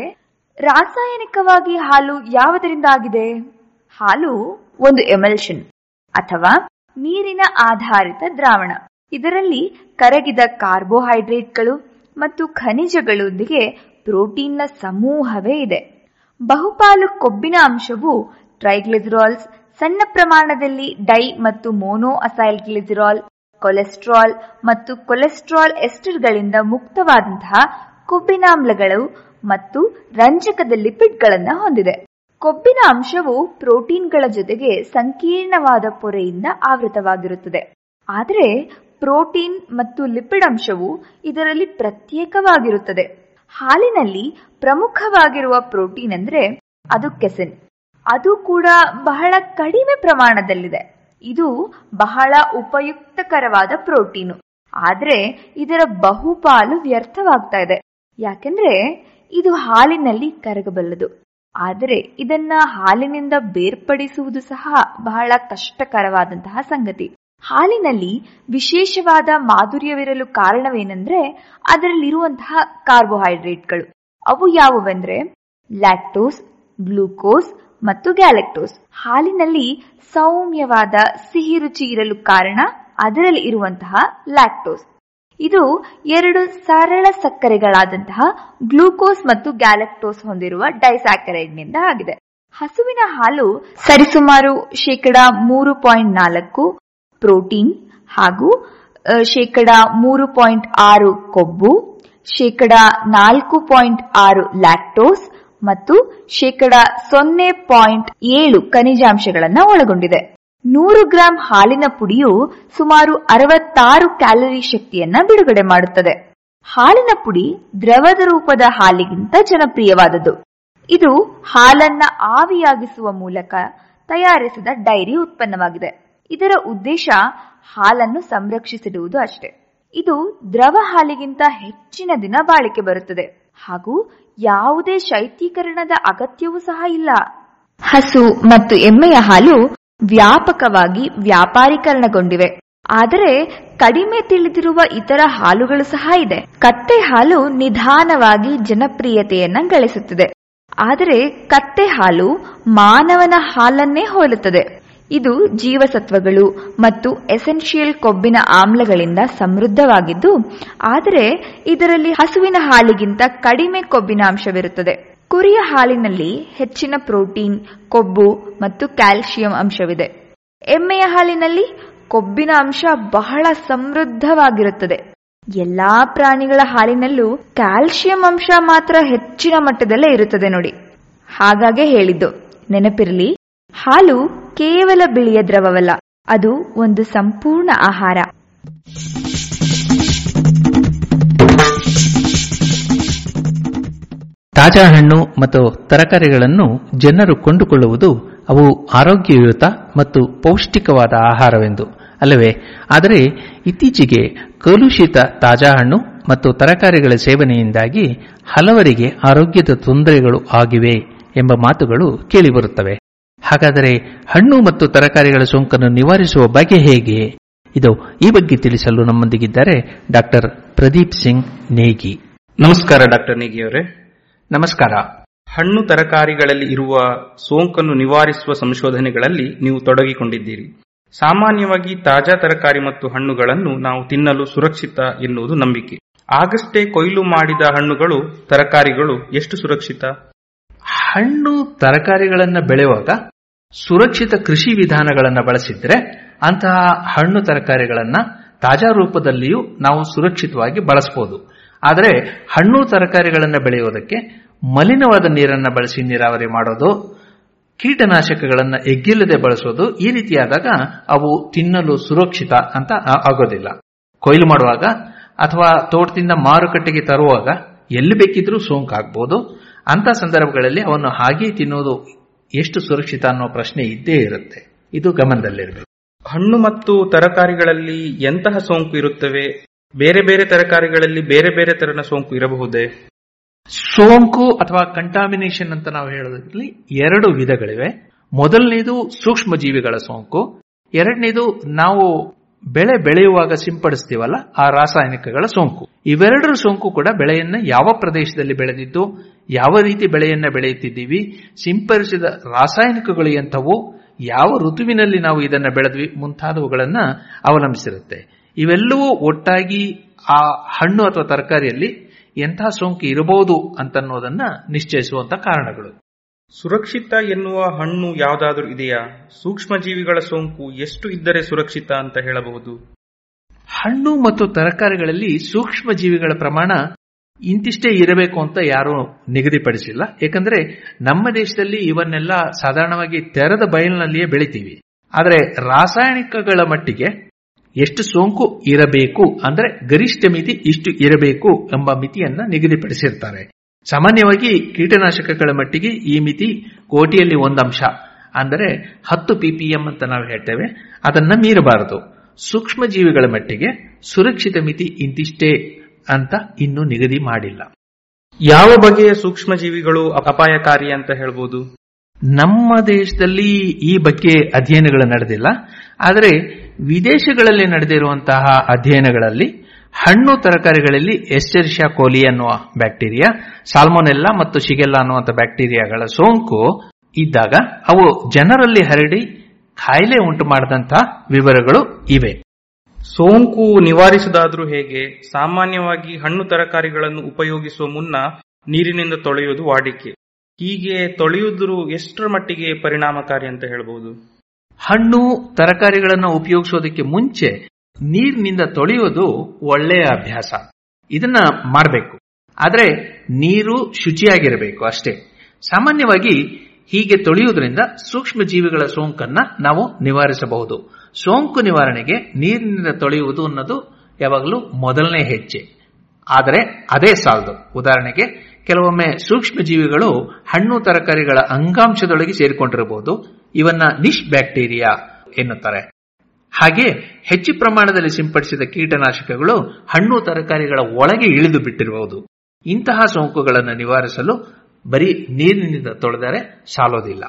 ರಾಸಾಯನಿಕವಾಗಿ ಹಾಲು ಯಾವುದರಿಂದ ಆಗಿದೆ? ಹಾಲು ಒಂದು ಎಮಲ್ಷನ್ ಅಥವಾ ನೀರಿನ ಆಧಾರಿತ ದ್ರಾವಣ. ಇದರಲ್ಲಿ ಕರಗಿದ ಕಾರ್ಬೋಹೈಡ್ರೇಟ್ಗಳು ಮತ್ತು ಖನಿಜಗಳೊಂದಿಗೆ ಪ್ರೋಟೀನ್ನ ಸಮೂಹವೇ ಇದೆ. ಬಹುಪಾಲು ಕೊಬ್ಬಿನ ಅಂಶವು ಟ್ರೈಗ್ಲಿಸರಾಲ್ಸ್, ಸಣ್ಣ ಪ್ರಮಾಣದಲ್ಲಿ ಡೈ ಮತ್ತು ಮೋನೋ ಅಸೈಲ್ ಗ್ಲಿಸರಾಲ್, ಕೊಲೆಸ್ಟ್ರಾಲ್ ಮತ್ತು ಕೊಲೆಸ್ಟ್ರಾಲ್ ಎಸ್ಟರ್ಗಳಿಂದ ಮುಕ್ತವಾದಂತಹ ಕೊಬ್ಬಿನಾಮ್ಲಗಳು ಮತ್ತು ರಂಜಕದ ಲಿಪಿಡ್ಗಳನ್ನು ಹೊಂದಿದೆ. ಕೊಬ್ಬಿನ ಅಂಶವು ಪ್ರೋಟೀನ್ಗಳ ಜೊತೆಗೆ ಸಂಕೀರ್ಣವಾದ ಪೊರೆಯಿಂದ ಆವೃತವಾಗಿರುತ್ತದೆ. ಆದರೆ ಪ್ರೋಟೀನ್ ಮತ್ತು ಲಿಪಿಡ್ ಅಂಶವು ಇದರಲ್ಲಿ ಪ್ರತ್ಯೇಕವಾಗಿರುತ್ತದೆ. ಹಾಲಿನಲ್ಲಿ ಪ್ರಮುಖವಾಗಿರುವ ಪ್ರೋಟೀನ್ ಅಂದ್ರೆ ಅದು ಕೆಸಿನ್. ಅದು ಕೂಡ ಬಹಳ ಕಡಿಮೆ ಪ್ರಮಾಣದಲ್ಲಿದೆ. ಇದು ಬಹಳ ಉಪಯುಕ್ತಕರವಾದ ಪ್ರೋಟೀನು. ಆದ್ರೆ ಇದರ ಬಹುಪಾಲು ವ್ಯರ್ಥವಾಗ್ತಾ ಇದೆ. ಯಾಕೆಂದ್ರೆ ಇದು ಹಾಲಿನಲ್ಲಿ ಕರಗಬಲ್ಲದು. ಆದರೆ ಇದನ್ನ ಹಾಲಿನಿಂದ ಬೇರ್ಪಡಿಸುವುದು ಸಹ ಬಹಳ ಕಷ್ಟಕರವಾದಂತಹ ಸಂಗತಿ. ಹಾಲಿನಲ್ಲಿ ವಿಶೇಷವಾದ ಮಾಧುರ್ಯವಿರಲು ಕಾರಣವೇನೆಂದ್ರೆ ಅದರಲ್ಲಿರುವಂತಹ ಕಾರ್ಬೋಹೈಡ್ರೇಟ್ಗಳು. ಅವು ಯಾವುವೆಂದ್ರೆ ಲ್ಯಾಕ್ಟೋಸ್, ಗ್ಲೂಕೋಸ್ ಮತ್ತು ಗ್ಯಾಲಕ್ಟೋಸ್. ಹಾಲಿನಲ್ಲಿ ಸೌಮ್ಯವಾದ ಸಿಹಿ ರುಚಿ ಇರಲು ಕಾರಣ ಅದರಲ್ಲಿ ಇರುವಂತಹ ಲ್ಯಾಕ್ಟೋಸ್. ಇದು ಎರಡು ಸರಳ ಸಕ್ಕರೆಗಳಾದಂತಹ ಗ್ಲೂಕೋಸ್ ಮತ್ತು ಗ್ಯಾಲಕ್ಟೋಸ್ ಹೊಂದಿರುವ ಡೈಸ್ಯಾಕರೈಡ್ನಿಂದ ಆಗಿದೆ. ಹಸುವಿನ ಹಾಲು ಸರಿಸುಮಾರು ಶೇಕಡ ಮೂರು ಪಾಯಿಂಟ್ ನಾಲ್ಕು ಪ್ರೋಟೀನ್ ಹಾಗೂ ಶೇಕಡ ಮೂರು ಪಾಯಿಂಟ್ ಆರು ಕೊಬ್ಬು, ಶೇಕಡ ನಾಲ್ಕು ಪಾಯಿಂಟ್ ಆರು ಲ್ಯಾಕ್ಟೋಸ್ ಮತ್ತು ಶೇಕಡ ಸೊನ್ನೆ ಪಾಯಿಂಟ್ ಏಳು ಖನಿಜಾಂಶಗಳನ್ನು ಒಳಗೊಂಡಿದೆ. ನೂರು ಗ್ರಾಂ ಹಾಲಿನ ಪುಡಿಯು ಸುಮಾರು ಅರವತ್ತಾರು ಕ್ಯಾಲರಿ ಶಕ್ತಿಯನ್ನ ಬಿಡುಗಡೆ ಮಾಡುತ್ತದೆ. ಹಾಲಿನ ಪುಡಿ ದ್ರವದ ರೂಪದ ಹಾಲಿಗಿಂತ ಜನಪ್ರಿಯವಾದದ್ದು. ಇದು ಹಾಲನ್ನ ಆವಿಯಾಗಿಸುವ ಮೂಲಕ ತಯಾರಿಸಿದ ಡೈರಿ ಉತ್ಪನ್ನವಾಗಿದೆ. ಇದರ ಉದ್ದೇಶ ಹಾಲನ್ನು ಸಂರಕ್ಷಿಸಿಡುವುದು ಅಷ್ಟೇ. ಇದು ದ್ರವ ಹಾಲಿಗಿಂತ ಹೆಚ್ಚಿನ ದಿನ ಬಾಳಿಕೆ ಬರುತ್ತದೆ ಹಾಗೂ ಯಾವುದೇ ಶೈತ್ಯೀಕರಣದ ಅಗತ್ಯವೂ ಸಹ ಇಲ್ಲ. ಹಸು ಮತ್ತು ಎಮ್ಮೆಯ ಹಾಲು ವ್ಯಾಪಕವಾಗಿ ವ್ಯಾಪಾರೀಕರಣಗೊಂಡಿವೆ. ಆದರೆ ಕಡಿಮೆ ತಿಳಿದಿರುವ ಇತರ ಹಾಲುಗಳು ಸಹ ಇದೆ. ಕತ್ತೆ ಹಾಲು ನಿಧಾನವಾಗಿ ಜನಪ್ರಿಯತೆಯನ್ನ ಗಳಿಸುತ್ತದೆ. ಆದರೆ ಕತ್ತೆ ಹಾಲು ಮಾನವನ ಹಾಲನ್ನೇ ಹೋಲುತ್ತದೆ. ಇದು ಜೀವಸತ್ವಗಳು ಮತ್ತು ಎಸೆನ್ಷಿಯಲ್ ಕೊಬ್ಬಿನ ಆಮ್ಲಗಳಿಂದ ಸಮೃದ್ಧವಾಗಿದ್ದು, ಆದರೆ ಇದರಲ್ಲಿ ಹಸುವಿನ ಹಾಲಿಗಿಂತ ಕಡಿಮೆ ಕೊಬ್ಬಿನ ಅಂಶವಿರುತ್ತದೆ. ಕುರಿಯ ಹಾಲಿನಲ್ಲಿ ಹೆಚ್ಚಿನ ಪ್ರೋಟೀನ್, ಕೊಬ್ಬು ಮತ್ತು ಕ್ಯಾಲ್ಸಿಯಂ ಅಂಶವಿದೆ. ಎಮ್ಮೆಯ ಹಾಲಿನಲ್ಲಿ ಕೊಬ್ಬಿನ ಅಂಶ ಬಹಳ ಸಮೃದ್ಧವಾಗಿರುತ್ತದೆ. ಎಲ್ಲಾ ಪ್ರಾಣಿಗಳ ಹಾಲಿನಲ್ಲೂ ಕ್ಯಾಲ್ಸಿಯಂ ಅಂಶ ಮಾತ್ರ ಹೆಚ್ಚಿನ ಮಟ್ಟದಲ್ಲೇ ಇರುತ್ತದೆ ನೋಡಿ. ಹಾಗಾಗಿ ಹೇಳಿದ್ದು ನೆನಪಿರಲಿ, ಹಾಲು ಕೇವಲ ಬಿಳಿಯ ದ್ರವವಲ್ಲ, ಅದು ಒಂದು ಸಂಪೂರ್ಣ ಆಹಾರ. ತಾಜಾ ಹಣ್ಣು ಮತ್ತು ತರಕಾರಿಗಳನ್ನು ಜನರು ಕೊಂಡುಕೊಳ್ಳುವುದು ಅವು ಆರೋಗ್ಯಯುತ ಮತ್ತು ಪೌಷ್ಟಿಕವಾದ ಆಹಾರವೆಂದು ಅಲ್ಲವೇ? ಆದರೆ ಇತ್ತೀಚೆಗೆ ಕಲುಷಿತ ತಾಜಾ ಹಣ್ಣು ಮತ್ತು ತರಕಾರಿಗಳ ಸೇವನೆಯಿಂದಾಗಿ ಹಲವರಿಗೆ ಆರೋಗ್ಯದ ತೊಂದರೆಗಳು ಆಗಿವೆ ಎಂಬ ಮಾತುಗಳು ಕೇಳಿಬರುತ್ತವೆ. ಹಾಗಾದರೆ ಹಣ್ಣು ಮತ್ತು ತರಕಾರಿಗಳ ಸೋಂಕನ್ನು ನಿವಾರಿಸುವ ಬಗೆ ಹೇಗೆ? ಇದು ಈ ಬಗ್ಗೆ ತಿಳಿಸಲು ನಮ್ಮೊಂದಿಗಿದ್ದಾರೆ ಡಾಕ್ಟರ್ ಪ್ರದೀಪ್ ಸಿಂಗ್ ನೇಗಿ. ನಮಸ್ಕಾರ ಡಾಕ್ಟರ್ ನೇಗಿಯವರೇ. ನಮಸ್ಕಾರ. ಹಣ್ಣು ತರಕಾರಿಗಳಲ್ಲಿ ಇರುವ ಸೋಂಕನ್ನು ನಿವಾರಿಸುವ ಸಂಶೋಧನೆಗಳಲ್ಲಿ ನೀವು ತೊಡಗಿಕೊಂಡಿದ್ದೀರಿ. ಸಾಮಾನ್ಯವಾಗಿ ತಾಜಾ ತರಕಾರಿ ಮತ್ತು ಹಣ್ಣುಗಳನ್ನು ನಾವು ತಿನ್ನಲು ಸುರಕ್ಷಿತ ಎನ್ನುವುದು ನಂಬಿಕೆ. ಆಗಷ್ಟೇ ಕೊಯ್ಲು ಮಾಡಿದ ಹಣ್ಣುಗಳು, ತರಕಾರಿಗಳು ಎಷ್ಟು ಸುರಕ್ಷಿತ? ಹಣ್ಣು ತರಕಾರಿಗಳನ್ನು ಬೆಳೆಯುವಾಗ ಸುರಕ್ಷಿತ ಕೃಷಿ ವಿಧಾನಗಳನ್ನು ಬಳಸಿದ್ರೆ ಅಂತಹ ಹಣ್ಣು ತರಕಾರಿಗಳನ್ನು ತಾಜಾ ರೂಪದಲ್ಲಿಯೂ ನಾವು ಸುರಕ್ಷಿತವಾಗಿ ಬಳಸಬಹುದು. ಆದರೆ ಹಣ್ಣು ತರಕಾರಿಗಳನ್ನು ಬೆಳೆಯುವುದಕ್ಕೆ ಮಲಿನವಾದ ನೀರನ್ನು ಬಳಸಿ ನೀರಾವರಿ ಮಾಡೋದು, ಕೀಟನಾಶಕಗಳನ್ನು ಎಗ್ಗಿಲ್ಲದೆ ಬಳಸೋದು, ಈ ರೀತಿಯಾದಾಗ ಅವು ತಿನ್ನಲು ಸುರಕ್ಷಿತ ಅಂತ ಆಗೋದಿಲ್ಲ. ಕೊಯ್ಲು ಮಾಡುವಾಗ ಅಥವಾ ತೋಟದಿಂದ ಮಾರುಕಟ್ಟೆಗೆ ತರುವಾಗ ಎಲ್ಲಿ ಬೇಕಿದ್ರೂ ಸೋಂಕಾಗಬಹುದು. ಅಂತ ಸಂದರ್ಭಗಳಲ್ಲಿ ಅವನ್ನು ಹಾಗೆ ತಿನ್ನೋದು ಎಷ್ಟು ಸುರಕ್ಷಿತ ಅನ್ನೋ ಪ್ರಶ್ನೆ ಇದ್ದೇ ಇರುತ್ತೆ. ಇದು ಗಮನದಲ್ಲಿರಬೇಕು. ಹಣ್ಣು ಮತ್ತು ತರಕಾರಿಗಳಲ್ಲಿ ಎಂತಹ ಸೋಂಕು ಇರುತ್ತವೆ? ಬೇರೆ ಬೇರೆ ತರಕಾರಿಗಳಲ್ಲಿ ಬೇರೆ ಬೇರೆ ತರನ ಸೋಂಕು ಇರಬಹುದೇ? ಸೋಂಕು ಅಥವಾ ಕಂಟಾಮಿನೇಷನ್ ಅಂತ ನಾವು ಹೇಳೋದ್ರಲ್ಲಿ ಎರಡು ವಿಧಗಳಿವೆ. ಮೊದಲನೇದು ಸೂಕ್ಷ್ಮ ಜೀವಿಗಳ ಸೋಂಕು, ಎರಡನೇದು ನಾವು ಬೆಳೆ ಬೆಳೆಯುವಾಗ ಸಿಂಪಡಿಸ್ತೀವಲ್ಲ ಆ ರಾಸಾಯನಿಕಗಳ ಸೋಂಕು. ಇವೆರಡರ ಸೋಂಕು ಕೂಡ ಬೆಳೆಯನ್ನ ಯಾವ ಪ್ರದೇಶದಲ್ಲಿ ಬೆಳೆದಿದ್ದು, ಯಾವ ರೀತಿ ಬೆಳೆಯನ್ನ ಬೆಳೆಯುತ್ತಿದ್ದೀವಿ, ಸಿಂಪಡಿಸಿದ ರಾಸಾಯನಿಕಗಳು ಎಂಥವು, ಯಾವ ಋತುವಿನಲ್ಲಿ ನಾವು ಇದನ್ನು ಬೆಳೆದ್ವಿ ಮುಂತಾದವುಗಳನ್ನ ಅವಲಂಬಿಸಿರುತ್ತೆ. ಇವೆಲ್ಲವೂ ಒಟ್ಟಾಗಿ ಆ ಹಣ್ಣು ಅಥವಾ ತರಕಾರಿಯಲ್ಲಿ ಎಂತಹ ಸೋಂಕು ಇರಬಹುದು ಅಂತನ್ನೋದನ್ನ ನಿಶ್ಚಯಿಸುವಂತ ಕಾರಣಗಳು. ಸುರಕ್ಷಿತ ಎನ್ನುವ ಹಣ್ಣು ಯಾವುದಾದ್ರೂ ಇದೆಯಾ? ಸೂಕ್ಷ್ಮ ಜೀವಿಗಳ ಸೋಂಕು ಎಷ್ಟು ಇದ್ದರೆ ಸುರಕ್ಷಿತ ಅಂತ ಹೇಳಬಹುದು? ಹಣ್ಣು ಮತ್ತು ತರಕಾರಿಗಳಲ್ಲಿ ಸೂಕ್ಷ್ಮ ಜೀವಿಗಳ ಪ್ರಮಾಣ ಇಂತಿಷ್ಟೇ ಇರಬೇಕು ಅಂತ ಯಾರೂ ನಿಗದಿಪಡಿಸಿಲ್ಲ. ಯಾಕಂದ್ರೆ ನಮ್ಮ ದೇಶದಲ್ಲಿ ಇವನ್ನೆಲ್ಲ ಸಾಧಾರಣವಾಗಿ ತೆರೆದ ಬಯಲಿನಲ್ಲಿಯೇ ಬೆಳಿತೀವಿ. ಆದರೆ ರಾಸಾಯನಿಕಗಳ ಮಟ್ಟಿಗೆ ಎಷ್ಟು ಸೋಂಕು ಇರಬೇಕು ಅಂದ್ರೆ ಗರಿಷ್ಠ ಮಿತಿ ಇಷ್ಟು ಇರಬೇಕು ಎಂಬ ಮಿತಿಯನ್ನ ನಿಗದಿಪಡಿಸಿರ್ತಾರೆ. ಸಾಮಾನ್ಯವಾಗಿ ಕೀಟನಾಶಕಗಳ ಮಟ್ಟಿಗೆ ಈ ಮಿತಿ ಕೋಟಿಯಲ್ಲಿ ಒಂದಂಶ ಅಂದರೆ ಹತ್ತು ಪಿಪಿಎಂ ಅಂತ ನಾವು ಹೇಳ್ತೇವೆ, ಅದನ್ನ ಮೀರಬಾರದು. ಸೂಕ್ಷ್ಮ ಜೀವಿಗಳ ಮಟ್ಟಿಗೆ ಸುರಕ್ಷಿತ ಮಿತಿ ಇಂತಿಷ್ಟೇ ಅಂತ ಇನ್ನೂ ನಿಗದಿ ಮಾಡಿಲ್ಲ. ಯಾವ ಬಗೆಯ ಸೂಕ್ಷ್ಮ ಜೀವಿಗಳು ಅಪಾಯಕಾರಿ ಅಂತ ಹೇಳ್ಬೋದು? ನಮ್ಮ ದೇಶದಲ್ಲಿ ಈ ಬಗ್ಗೆ ಅಧ್ಯಯನಗಳು ನಡೆದಿಲ್ಲ. ಆದರೆ ವಿದೇಶಗಳಲ್ಲಿ ನಡೆದಿರುವಂತಹ ಅಧ್ಯಯನಗಳಲ್ಲಿ ಹಣ್ಣು ತರಕಾರಿಗಳಲ್ಲಿ ಎಸ್ಚೆರಿಷಿಯಾ ಕೋಲಿ ಅನ್ನುವ ಬ್ಯಾಕ್ಟೀರಿಯಾ, ಸಾಲ್ಮೊನೆಲ್ಲಾ ಮತ್ತು ಶಿಗೆಲ್ಲಾ ಅನ್ನುವಂಥ ಬ್ಯಾಕ್ಟೀರಿಯಾಗಳ ಸೋಂಕು ಇದ್ದಾಗ ಅವು ಜನರಲ್ಲಿ ಹರಡಿ ಕಾಯಿಲೆ ಉಂಟು ಮಾಡಿದಂತಹ ವಿವರಗಳು ಇವೆ. ಸೋಂಕು ನಿವಾರಿಸುವುದಾದ್ರೂ ಹೇಗೆ? ಸಾಮಾನ್ಯವಾಗಿ ಹಣ್ಣು ತರಕಾರಿಗಳನ್ನು ಉಪಯೋಗಿಸುವ ಮುನ್ನ ನೀರಿನಿಂದ ತೊಳೆಯುವುದು ವಾಡಿಕೆ. ಹೀಗೆ ತೊಳೆಯುವುದು ಎಷ್ಟರ ಮಟ್ಟಿಗೆ ಪರಿಣಾಮಕಾರಿ ಅಂತ ಹೇಳಬಹುದು? ಹಣ್ಣು ತರಕಾರಿಗಳನ್ನು ಉಪಯೋಗಿಸೋದಕ್ಕೆ ಮುಂಚೆ ನೀರಿನಿಂದ ತೊಳೆಯೋದು ಒಳ್ಳೆಯ ಅಭ್ಯಾಸ. ಇದನ್ನ ಮಾಡಬೇಕು. ಆದರೆ ನೀರು ಶುಚಿಯಾಗಿರಬೇಕು ಅಷ್ಟೇ. ಸಾಮಾನ್ಯವಾಗಿ ಹೀಗೆ ತೊಳೆಯುವುದರಿಂದ ಸೂಕ್ಷ್ಮ ಜೀವಿಗಳ ಸೋಂಕನ್ನ ನಾವು ನಿವಾರಿಸಬಹುದು. ಸೋಂಕು ನಿವಾರಣೆಗೆ ನೀರಿನಿಂದ ತೊಳೆಯುವುದು ಅನ್ನೋದು ಯಾವಾಗಲೂ ಮೊದಲನೇ ಹೆಜ್ಜೆ. ಆದರೆ ಅದೇ ಸಾಲದು. ಉದಾಹರಣೆಗೆ ಕೆಲವೊಮ್ಮೆ ಸೂಕ್ಷ್ಮ ಜೀವಿಗಳು ಹಣ್ಣು ತರಕಾರಿಗಳ ಅಂಗಾಂಶದೊಳಗೆ ಸೇರಿಕೊಂಡಿರಬಹುದು. ಇವನ್ನ ನಿಶ್ ಬ್ಯಾಕ್ಟೀರಿಯಾ ಎನ್ನುತ್ತಾರೆ. ಹಾಗೆ ಹೆಚ್ಚು ಪ್ರಮಾಣದಲ್ಲಿ ಸಿಂಪಡಿಸಿದ ಕೀಟನಾಶಕಗಳು ಹಣ್ಣು ತರಕಾರಿಗಳ ಒಳಗೆ ಇಳಿದು ಬಿಟ್ಟಿರಬಹುದು. ಇಂತಹ ಸೋಂಕುಗಳನ್ನು ನಿವಾರಿಸಲು ಬರೀ ನೀರಿನಿಂದ ತೊಳೆದರೆ ಸಾಲೋದಿಲ್ಲ.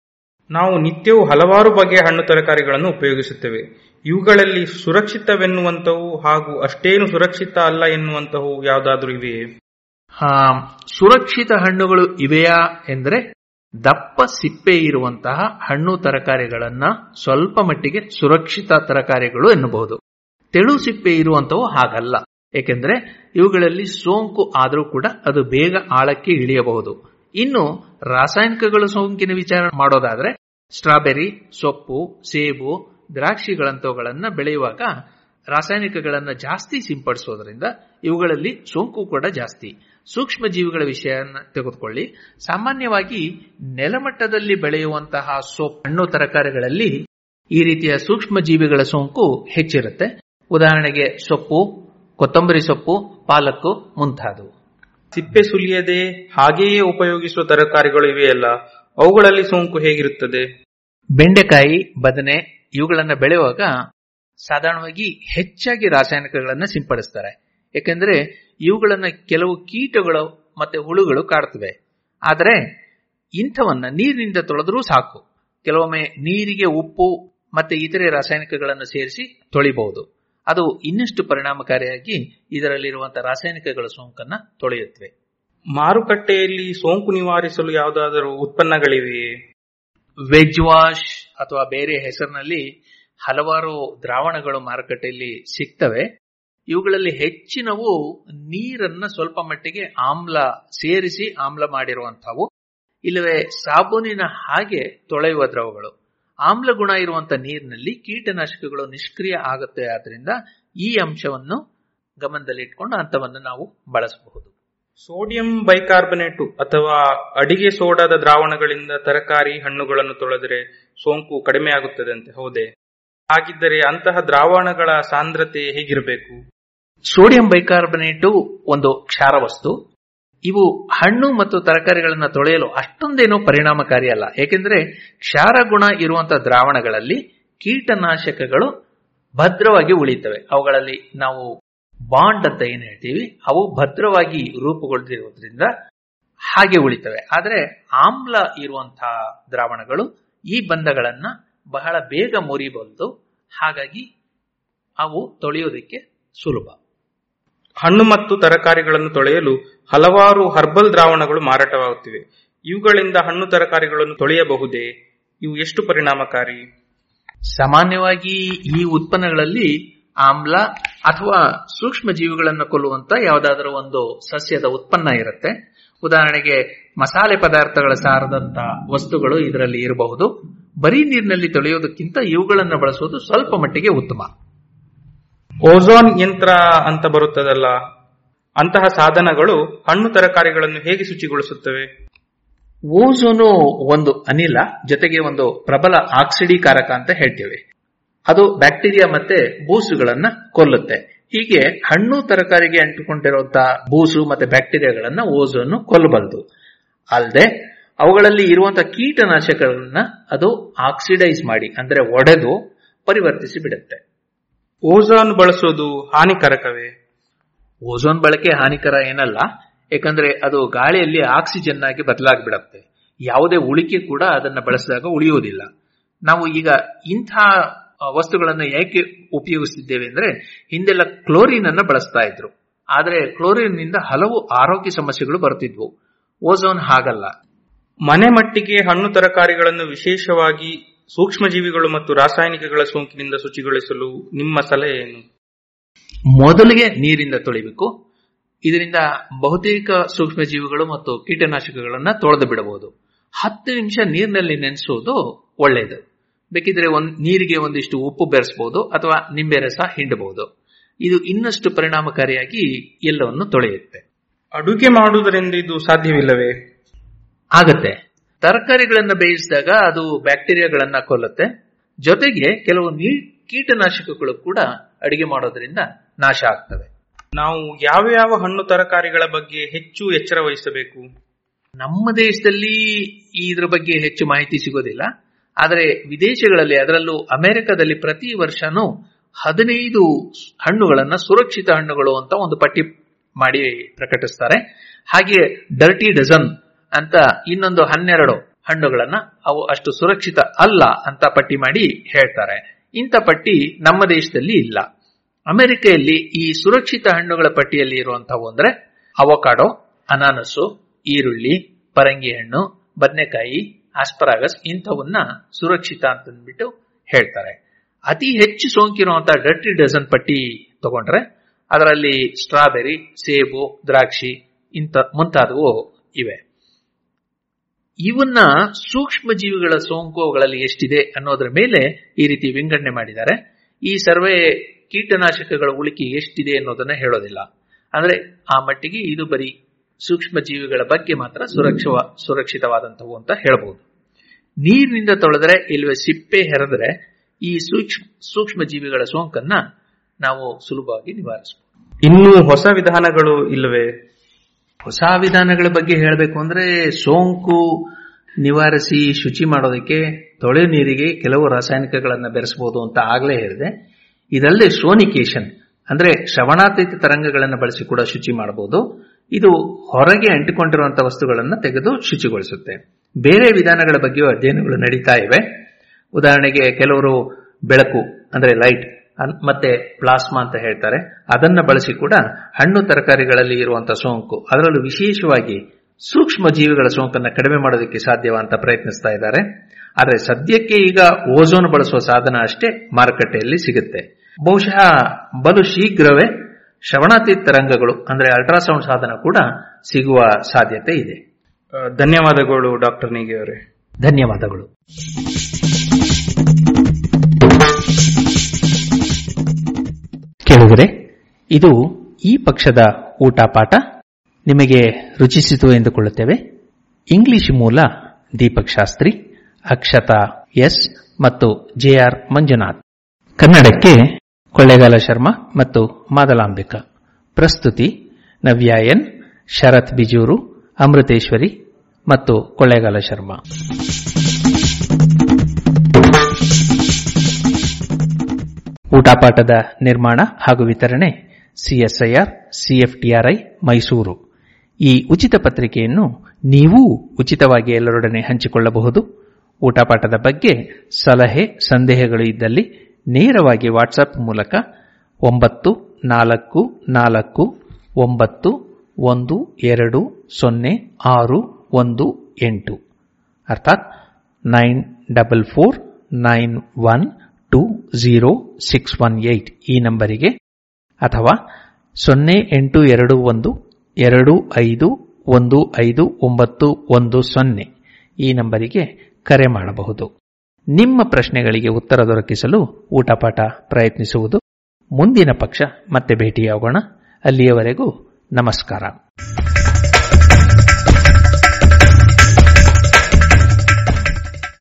ನಾವು ನಿತ್ಯವೂ ಹಲವಾರು ಬಗೆಯ ಹಣ್ಣು ತರಕಾರಿಗಳನ್ನು ಉಪಯೋಗಿಸುತ್ತೇವೆ. ಇವುಗಳಲ್ಲಿ ಸುರಕ್ಷಿತವೆನ್ನುವಂತವು ಹಾಗೂ ಅಷ್ಟೇನು ಸುರಕ್ಷಿತ ಅಲ್ಲ ಎನ್ನುವಂತವು ಯಾವುದಾದ್ರೂ ಇವೆಯೇ? ಹಾ, ಸುರಕ್ಷಿತ ಹಣ್ಣುಗಳು ಇವೆಯಾ ಎಂದರೆ ದಪ್ಪ ಸಿಪ್ಪೆ ಇರುವಂತಹ ಹಣ್ಣು ತರಕಾರಿಗಳನ್ನ ಸ್ವಲ್ಪ ಮಟ್ಟಿಗೆ ಸುರಕ್ಷಿತ ತರಕಾರಿಗಳು ಎನ್ನಬಹುದು. ತೆಳು ಸಿಪ್ಪೆ ಇರುವಂತವು ಹಾಗಲ್ಲ. ಏಕೆಂದರೆ ಇವುಗಳಲ್ಲಿ ಸೋಂಕು ಆದರೂ ಕೂಡ ಅದು ಬೇಗ ಆಳಕ್ಕೆ ಇಳಿಯಬಹುದು. ಇನ್ನು ರಾಸಾಯನಿಕಗಳ ಸೋಂಕಿನ ವಿಚಾರ ಮಾಡೋದಾದ್ರೆ ಸ್ಟ್ರಾಬೆರಿ, ಸೊಪ್ಪು, ಸೇಬು, ದ್ರಾಕ್ಷಿಗಳಂತವುಗಳನ್ನು ಬೆಳೆಯುವಾಗ ರಾಸಾಯನಿಕಗಳನ್ನು ಜಾಸ್ತಿ ಸಿಂಪಡಿಸೋದ್ರಿಂದ ಇವುಗಳಲ್ಲಿ ಸೋಂಕು ಕೂಡ ಜಾಸ್ತಿ. ಸೂಕ್ಷ್ಮ ಜೀವಿಗಳ ವಿಷಯನ ತೆಗೆದುಕೊಳ್ಳಿ. ಸಾಮಾನ್ಯವಾಗಿ ನೆಲಮಟ್ಟದಲ್ಲಿ ಬೆಳೆಯುವಂತಹ ಸೊಪ್ಪು, ಹಣ್ಣು ತರಕಾರಿಗಳಲ್ಲಿ ಈ ರೀತಿಯ ಸೂಕ್ಷ್ಮ ಜೀವಿಗಳ ಸೋಂಕು ಹೆಚ್ಚಿರುತ್ತೆ. ಉದಾಹರಣೆಗೆ ಸೊಪ್ಪು, ಕೊತ್ತಂಬರಿ ಸೊಪ್ಪು, ಪಾಲಕ್ಕು ಮುಂತಾದವು. ಸಿಪ್ಪೆ ಸುಲಿಯದೆ ಹಾಗೆಯೇ ಉಪಯೋಗಿಸುವ ತರಕಾರಿಗಳು ಇವೆಯಲ್ಲ, ಅವುಗಳಲ್ಲಿ ಸೋಂಕು ಹೇಗಿರುತ್ತದೆ? ಬೆಂಡೆಕಾಯಿ, ಬದನೆ ಇವುಗಳನ್ನು ಬೆಳೆಯುವಾಗ ಸಾಧಾರಣವಾಗಿ ಹೆಚ್ಚಾಗಿ ರಾಸಾಯನಿಕಗಳನ್ನು ಸಿಂಪಡಿಸ್ತಾರೆ. ಯಾಕೆಂದ್ರೆ ಇವುಗಳನ್ನ ಕೆಲವು ಕೀಟಗಳು ಮತ್ತೆ ಹುಳುಗಳು ಕಾಡ್ತವೆ. ಆದರೆ ಇಂಥವನ್ನ ನೀರಿನಿಂದ ತೊಳೆದರೂ ಸಾಕು. ಕೆಲವೊಮ್ಮೆ ನೀರಿಗೆ ಉಪ್ಪು ಮತ್ತೆ ಇತರೆ ರಾಸಾಯನಿಕಗಳನ್ನು ಸೇರಿಸಿ ತೊಳಿಬಹುದು. ಅದು ಇನ್ನಷ್ಟು ಪರಿಣಾಮಕಾರಿಯಾಗಿ ಇದರಲ್ಲಿರುವಂತಹ ರಾಸಾಯನಿಕಗಳ ಸೋಂಕನ್ನ ತೊಳೆಯುತ್ತವೆ. ಮಾರುಕಟ್ಟೆಯಲ್ಲಿ ಸೋಂಕು ನಿವಾರಿಸಲು ಯಾವುದಾದರೂ ಉತ್ಪನ್ನಗಳಿವೆಯೇ? ವೆಜ್ ವಾಶ್ ಅಥವಾ ಬೇರೆ ಹೆಸರಿನಲ್ಲಿ ಹಲವಾರು ದ್ರಾವಣಗಳು ಮಾರುಕಟ್ಟೆಯಲ್ಲಿ ಸಿಗ್ತವೆ. ಇವುಗಳಲ್ಲಿ ಹೆಚ್ಚಿನವು ನೀರನ್ನ ಸ್ವಲ್ಪ ಮಟ್ಟಿಗೆ ಆಮ್ಲ ಸೇರಿಸಿ ಆಮ್ಲ ಮಾಡಿರುವಂತಹವು, ಇಲ್ಲವೇ ಸಾಬೂನಿನ ಹಾಗೆ ತೊಳೆಯುವ ದ್ರವಗಳು. ಆಮ್ಲ ಗುಣ ಇರುವಂತಹ ನೀರಿನಲ್ಲಿ ಕೀಟನಾಶಕಗಳು ನಿಷ್ಕ್ರಿಯ ಆಗುತ್ತೆ. ಆದ್ರಿಂದ ಈ ಅಂಶವನ್ನು ಗಮನದಲ್ಲಿಟ್ಕೊಂಡು ಅಂತವನ್ನು ನಾವು ಬಳಸಬಹುದು. ಸೋಡಿಯಂ ಬೈಕಾರ್ಬನೇಟು ಅಥವಾ ಅಡಿಗೆ ಸೋಡಾದ ದ್ರಾವಣಗಳಿಂದ ತರಕಾರಿ ಹಣ್ಣುಗಳನ್ನು ತೊಳೆದರೆ ಸೋಂಕು ಕಡಿಮೆ ಆಗುತ್ತದೆ ಅಂತೆ, ಹೌದೇ? ಹಾಗಿದ್ದರೆ ಅಂತಹ ದ್ರಾವಣಗಳ ಸಾಂದ್ರತೆ ಹೇಗಿರಬೇಕು? ಸೋಡಿಯಂ ಬೈಕಾರ್ಬನೇಟು ಒಂದು ಕ್ಷಾರ ವಸ್ತು. ಇವು ಹಣ್ಣು ಮತ್ತು ತರಕಾರಿಗಳನ್ನು ತೊಳೆಯಲು ಅಷ್ಟೊಂದೇನೂ ಪರಿಣಾಮಕಾರಿಯಲ್ಲ. ಏಕೆಂದರೆ ಕ್ಷಾರ ಗುಣ ಇರುವಂತಹ ದ್ರಾವಣಗಳಲ್ಲಿ ಕೀಟನಾಶಕಗಳು ಭದ್ರವಾಗಿ ಉಳಿತವೆ. ಅವುಗಳಲ್ಲಿ ನಾವು ಬಾಂಡ್ ಅಂತ ಏನ್ ಹೇಳ್ತೀವಿ, ಅವು ಭದ್ರವಾಗಿ ರೂಪುಗೊಳ್ಳಿರುವುದರಿಂದ ಹಾಗೆ ಉಳಿತವೆ. ಆದರೆ ಆಮ್ಲ ಇರುವಂತಹ ದ್ರಾವಣಗಳು ಈ ಬಂಧಗಳನ್ನ ಬಹಳ ಬೇಗ ಮುರಿಬಹುದು. ಹಾಗಾಗಿ ಅವು ತೊಳೆಯೋದಕ್ಕೆ ಸುಲಭ. ಹಣ್ಣು ಮತ್ತು ತರಕಾರಿಗಳನ್ನು ತೊಳೆಯಲು ಹಲವಾರು ಹರ್ಬಲ್ ದ್ರಾವಣಗಳು ಮಾರಾಟವಾಗುತ್ತಿವೆ. ಇವುಗಳಿಂದ ಹಣ್ಣು ತರಕಾರಿಗಳನ್ನು ತೊಳೆಯಬಹುದೇ? ಇವು ಎಷ್ಟು ಪರಿಣಾಮಕಾರಿ? ಸಾಮಾನ್ಯವಾಗಿ ಈ ಉತ್ಪನ್ನಗಳಲ್ಲಿ ಆಮ್ಲ ಅಥವಾ ಸೂಕ್ಷ್ಮ ಜೀವಿಗಳನ್ನು ಕೊಲ್ಲುವಂತ ಯಾವುದಾದರೂ ಒಂದು ಸಸ್ಯದ ಉತ್ಪನ್ನ ಇರುತ್ತೆ. ಉದಾಹರಣೆಗೆ ಮಸಾಲೆ ಪದಾರ್ಥಗಳ ಸಾರದಂತ ವಸ್ತುಗಳು ಇದರಲ್ಲಿ ಇರಬಹುದು. ಬರೀ ನೀರಿನಲ್ಲಿ ತೊಳೆಯೋದಕ್ಕಿಂತ ಇವುಗಳನ್ನು ಬಳಸುವುದು ಸ್ವಲ್ಪ ಮಟ್ಟಿಗೆ ಉತ್ತಮ. ಓಝೋನ್ ಯಂತ್ರ ಅಂತ ಬರುತ್ತದಲ್ಲ, ಅಂತಹ ಸಾಧನಗಳು ಹಣ್ಣು ತರಕಾರಿಗಳನ್ನು ಹೇಗೆ ಶುಚಿಗೊಳಿಸುತ್ತವೆ? ಓಝೋನು ಒಂದು ಅನಿಲ, ಜೊತೆಗೆ ಒಂದು ಪ್ರಬಲ ಆಕ್ಸಿಡೀಕಾರಕ ಅಂತ ಹೇಳ್ತೇವೆ. ಅದು ಬ್ಯಾಕ್ಟೀರಿಯಾ ಮತ್ತೆ ಬೂಸುಗಳನ್ನ ಕೊಲ್ಲುತ್ತೆ. ಹೀಗೆ ಹಣ್ಣು ತರಕಾರಿಗೆ ಅಂಟಿಕೊಂಡಿರುವಂತಹ ಬೂಸು ಮತ್ತೆ ಬ್ಯಾಕ್ಟೀರಿಯಾಗಳನ್ನ ಓಝೋನ್ ಕೊಲ್ಲಬಲ್ಲದು. ಅಲ್ಲದೆ ಅವುಗಳಲ್ಲಿ ಇರುವಂತಹ ಕೀಟನಾಶಕಗಳನ್ನ ಅದು ಆಕ್ಸಿಡೈಸ್ ಮಾಡಿ, ಅಂದ್ರೆ ಒಡೆದು ಪರಿವರ್ತಿಸಿ ಬಿಡುತ್ತೆ. ಓಝೋನ್ ಬಳಸೋದು ಹಾನಿಕಾರಕವೇ? ಓಝೋನ್ ಬಳಕೆ ಹಾನಿಕರ ಏನಲ್ಲ, ಯಾಕಂದ್ರೆ ಅದು ಗಾಳಿಯಲ್ಲಿ ಆಕ್ಸಿಜನ್ ಆಗಿ ಬದಲಾಗಿಬಿಡುತ್ತೆ. ಯಾವುದೇ ಉಳಿಕೆ ಕೂಡ ಅದನ್ನ ಬಳಸಿದಾಗ ಉಳಿಯುವುದಿಲ್ಲ. ನಾವು ಈಗ ಇಂಥ ವಸ್ತುಗಳನ್ನು ಏಕೆ ಉಪಯೋಗಿಸುತ್ತಿದ್ದೇವೆ ಅಂದ್ರೆ, ಹಿಂದೆಲ್ಲ ಕ್ಲೋರಿನ್ ಅನ್ನ ಬಳಸ್ತಾ ಇದ್ರು. ಆದ್ರೆ ಕ್ಲೋರಿನ್ ನಿಂದ ಹಲವು ಆರೋಗ್ಯ ಸಮಸ್ಯೆಗಳು ಬರುತ್ತಿದ್ವು. ಓಝೋನ್ ಹಾಗಲ್ಲ. ಮನೆ ಮಟ್ಟಿಗೆ ಹಣ್ಣು ತರಕಾರಿಗಳನ್ನು ವಿಶೇಷವಾಗಿ ಸೂಕ್ಷ್ಮಜೀವಿಗಳು ಮತ್ತು ರಾಸಾಯನಿಕಗಳ ಸೋಂಕಿನಿಂದ ಶುಚಿಗೊಳಿಸಲು ನಿಮ್ಮ ಸಲಹೆ ಏನು? ಮೊದಲಿಗೆ ನೀರಿಂದ ತೊಳಿಬೇಕು. ಇದರಿಂದ ಬಹುತೇಕ ಸೂಕ್ಷ್ಮಜೀವಿಗಳು ಮತ್ತು ಕೀಟನಾಶಕಗಳನ್ನ ತೊಳೆದು ಬಿಡಬಹುದು. ಹತ್ತು ನಿಮಿಷ ನೀರಿನಲ್ಲಿ ನೆನೆಸುವುದು ಒಳ್ಳೆಯದು. ಬೇಕಿದ್ರೆ ಒಂದ್ ನೀರಿಗೆ ಒಂದಿಷ್ಟು ಉಪ್ಪು ಬೆರೆಸಬಹುದು ಅಥವಾ ನಿಂಬೆ ರಸ ಹಿಂಡಬಹುದು. ಇದು ಇನ್ನಷ್ಟು ಪರಿಣಾಮಕಾರಿಯಾಗಿ ಎಲ್ಲವನ್ನು ತೊಳೆಯುತ್ತೆ. ಅಡುಗೆ ಮಾಡುವುದರಿಂದ ಇದು ಸಾಧ್ಯವಿಲ್ಲವೇ? ಆಗತ್ತೆ. ತರಕಾರಿಗಳನ್ನ ಬೇಯಿಸಿದಾಗ ಅದು ಬ್ಯಾಕ್ಟೀರಿಯಾಗಳನ್ನ ಕೊಲ್ಲುತ್ತೆ. ಜೊತೆಗೆ ಕೆಲವು ಕೀಟನಾಶಕಗಳು ಕೂಡ ಅಡಿಗೆ ಮಾಡೋದ್ರಿಂದ ನಾಶ ಆಗ್ತವೆ. ನಾವು ಯಾವ ಯಾವ ಹಣ್ಣು ತರಕಾರಿಗಳ ಬಗ್ಗೆ ಹೆಚ್ಚು ಎಚ್ಚರ ವಹಿಸಬೇಕು? ನಮ್ಮ ದೇಶದಲ್ಲಿ ಇದ್ರ ಬಗ್ಗೆ ಹೆಚ್ಚು ಮಾಹಿತಿ ಸಿಗೋದಿಲ್ಲ. ಆದರೆ ವಿದೇಶಗಳಲ್ಲಿ, ಅದರಲ್ಲೂ ಅಮೆರಿಕದಲ್ಲಿ ಪ್ರತಿ ವರ್ಷನೂ ಹದಿನೈದು ಹಣ್ಣುಗಳನ್ನ ಸುರಕ್ಷಿತ ಹಣ್ಣುಗಳು ಅಂತ ಒಂದು ಪಟ್ಟಿ ಮಾಡಿ ಪ್ರಕಟಿಸ್ತಾರೆ. ಹಾಗೆ ಡರ್ಟಿ ಡಜನ್ ಅಂತ ಇನ್ನೊಂದು ಹನ್ನೆರಡು ಹಣ್ಣುಗಳನ್ನ ಅವು ಅಷ್ಟು ಸುರಕ್ಷಿತ ಅಲ್ಲ ಅಂತ ಪಟ್ಟಿ ಮಾಡಿ ಹೇಳ್ತಾರೆ. ಇಂಥ ಪಟ್ಟಿ ನಮ್ಮ ದೇಶದಲ್ಲಿ ಇಲ್ಲ. ಅಮೆರಿಕೆಯಲ್ಲಿ ಈ ಸುರಕ್ಷಿತ ಹಣ್ಣುಗಳ ಪಟ್ಟಿಯಲ್ಲಿ ಇರುವಂತಹವು ಅಂದ್ರೆ ಅವಕಾಡೋ, ಅನಾನಸ್ಸು, ಈರುಳ್ಳಿ, ಪರಂಗಿ ಹಣ್ಣು, ಬದನೆಕಾಯಿ, ಆಸ್ಪರಾಗಸ್ ಇಂಥವನ್ನ ಸುರಕ್ಷಿತ ಅಂತಂದ್ಬಿಟ್ಟು ಹೇಳ್ತಾರೆ. ಅತಿ ಹೆಚ್ಚು ಸೋಂಕಿರುವಂತಹ ಡರ್ಟಿ ಡಜನ್ ಪಟ್ಟಿ ತಗೊಂಡ್ರೆ ಅದರಲ್ಲಿ ಸ್ಟ್ರಾಬೆರಿ, ಸೇಬು, ದ್ರಾಕ್ಷಿ ಇಂಥ ಮುಂತಾದವು ಇವೆ. ಇವನ್ನ ಸೂಕ್ಷ್ಮ ಜೀವಿಗಳ ಸೋಂಕು ಅವುಗಳಲ್ಲಿ ಎಷ್ಟಿದೆ ಅನ್ನೋದ್ರ ಮೇಲೆ ಈ ರೀತಿ ವಿಂಗಡಣೆ ಮಾಡಿದ್ದಾರೆ. ಈ ಸರ್ವೆ ಕೀಟನಾಶಕಗಳ ಉಳಿಕೆ ಎಷ್ಟಿದೆ ಅನ್ನೋದನ್ನ ಹೇಳೋದಿಲ್ಲ. ಅಂದ್ರೆ ಆ ಮಟ್ಟಿಗೆ ಇದು ಬರೀ ಸೂಕ್ಷ್ಮ ಜೀವಿಗಳ ಬಗ್ಗೆ ಮಾತ್ರ ಸುರಕ್ಷ ಸುರಕ್ಷಿತವಾದಂಥವು ಅಂತ ಹೇಳಬಹುದು. ನೀರಿನಿಂದ ತೊಳೆದ್ರೆ ಇಲ್ಲವೇ ಸಿಪ್ಪೆ ಹೆರೆದ್ರೆ ಈ ಸೂಕ್ಷ್ಮ ಸೂಕ್ಷ್ಮ ಜೀವಿಗಳ ಸೋಂಕನ್ನ ನಾವು ಸುಲಭವಾಗಿ ನಿವಾರಿಸಬಹುದು. ಇನ್ನೂ ಹೊಸ ವಿಧಾನಗಳು ಇಲ್ಲವೇ? ಹೊಸ ವಿಧಾನಗಳ ಬಗ್ಗೆ ಹೇಳಬೇಕು ಅಂದ್ರೆ, ಸೋಂಕು ನಿವಾರಿಸಿ ಶುಚಿ ಮಾಡೋದಕ್ಕೆ ತೊಳೆ ನೀರಿಗೆ ಕೆಲವು ರಾಸಾಯನಿಕಗಳನ್ನು ಬೆರೆಸಬಹುದು ಅಂತ ಆಗ್ಲೇ ಹೇಳಿದೆ. ಇದಲ್ಲದೆ ಸೋನಿಕೇಶನ್ ಅಂದ್ರೆ ಶ್ರವಣಾತೀತ ತರಂಗಗಳನ್ನು ಬಳಸಿ ಕೂಡ ಶುಚಿ ಮಾಡಬಹುದು. ಇದು ಹೊರಗೆ ಅಂಟಿಕೊಂಡಿರುವಂತಹ ವಸ್ತುಗಳನ್ನು ತೆಗೆದು ಶುಚಿಗೊಳಿಸುತ್ತೆ. ಬೇರೆ ವಿಧಾನಗಳ ಬಗ್ಗೆಯೂ ಅಧ್ಯಯನಗಳು ನಡೀತಾ ಇವೆ. ಉದಾಹರಣೆಗೆ ಕೆಲವರು ಬೆಳಕು ಅಂದ್ರೆ ಲೈಟ್ ಮತ್ತೆ ಪ್ಲಾಸ್ಮಾ ಅಂತ ಹೇಳ್ತಾರೆ, ಅದನ್ನ ಬಳಸಿ ಕೂಡ ಹಣ್ಣು ತರಕಾರಿಗಳಲ್ಲಿ ಇರುವಂತಹ ಸೋಂಕು, ಅದರಲ್ಲೂ ವಿಶೇಷವಾಗಿ ಸೂಕ್ಷ್ಮ ಜೀವಿಗಳ ಸೋಂಕನ್ನು ಕಡಿಮೆ ಮಾಡೋದಕ್ಕೆ ಸಾಧ್ಯವ ಅಂತ ಪ್ರಯತ್ನಿಸ್ತಾ ಇದ್ದಾರೆ. ಆದರೆ ಸದ್ಯಕ್ಕೆ ಈಗ ಓಝೋನ್ ಬಳಸುವ ಸಾಧನ ಅಷ್ಟೇ ಮಾರುಕಟ್ಟೆಯಲ್ಲಿ ಸಿಗುತ್ತೆ. ಬಹುಶಃ ಬಲು ಶೀಘ್ರವೇ ಶ್ರವಣಾತೀತ ತರಂಗಗಳು ಅಂದ್ರೆ ಅಲ್ಟ್ರಾಸೌಂಡ್ ಸಾಧನ ಕೂಡ ಸಿಗುವ ಸಾಧ್ಯತೆ ಇದೆ. ಧನ್ಯವಾದಗಳು ಡಾಕ್ಟರ್ ನೇಗಿ ಅವರೇ. ಧನ್ಯವಾದಗಳು. ಕೇಳುಗರೆ, ಇದು ಈ ಪಕ್ಷದ ಊಟ ಪಾಠ. ನಿಮಗೆ ರುಚಿಸಿತು ಎಂದುಕೊಳ್ಳುತ್ತೇವೆ. ಇಂಗ್ಲಿಷ್ ಮೂಲ ದೀಪಕ್ ಶಾಸ್ತ್ರಿ, ಅಕ್ಷತಾ ಎಸ್ ಮತ್ತು ಜೆ ಆರ್ ಮಂಜುನಾಥ್. ಕನ್ನಡಕ್ಕೆ ಕೊಳ್ಳೇಗಾಲ ಶರ್ಮಾ ಮತ್ತು ಮಾದಲಾಂಬಿಕಾ. ಪ್ರಸ್ತುತಿ ನವ್ಯಾ ಎನ್, ಶರತ್ ಬಿಜೂರು, ಅಮೃತೇಶ್ವರಿ ಮತ್ತು ಕೊಳ್ಳೇಗಾಲ ಶರ್ಮಾ. ಊಟಪಾಠದ ನಿರ್ಮಾಣ ಹಾಗೂ ವಿತರಣೆ ಸಿಎಸ್ಐಆರ್ ಸಿಎಫ್ಟಿಆರ್ಐ ಮೈಸೂರು. ಈ ಉಚಿತ ಪತ್ರಿಕೆಯನ್ನು ನೀವೂ ಉಚಿತವಾಗಿ ಎಲ್ಲರೊಡನೆ ಹಂಚಿಕೊಳ್ಳಬಹುದು. ಊಟಪಾಠದ ಬಗ್ಗೆ ಸಲಹೆ ಸಂದೇಹಗಳು ಇದ್ದಲ್ಲಿ ನೇರವಾಗಿ ವಾಟ್ಸ್ಆಪ್ ಮೂಲಕ ಒಂಬತ್ತು ನಾಲ್ಕು ನಾಲ್ಕು ಒಂಬತ್ತು ಒಂದು ಎರಡು ಸೊನ್ನೆ ಆರು ಒಂದು ಎಂಟು ಅರ್ಥಾತ್ nine double four nine one two zero six one eight ಈ ನಂಬರಿಗೆ, ಅಥವಾ ಸೊನ್ನೆ ಎಂಟು ಎರಡು ಒಂದು ಎರಡು ಐದು ಒಂದು ಐದು ಒಂಬತ್ತು ಒಂದು ಸೊನ್ನೆ ಈ ನಂಬರಿಗೆ ಕರೆ ಮಾಡಬಹುದು. ನಿಮ್ಮ ಪ್ರಶ್ನೆಗಳಿಗೆ ಉತ್ತರ ದೊರಕಿಸಲು ಊಟಪಾಠ ಪ್ರಯತ್ನಿಸುವುದು. ಮುಂದಿನ ಪಕ್ಷ ಮತ್ತೆ ಭೇಟಿಯಾಗೋಣ. ಅಲ್ಲಿಯವರೆಗೂ ನಮಸ್ಕಾರ.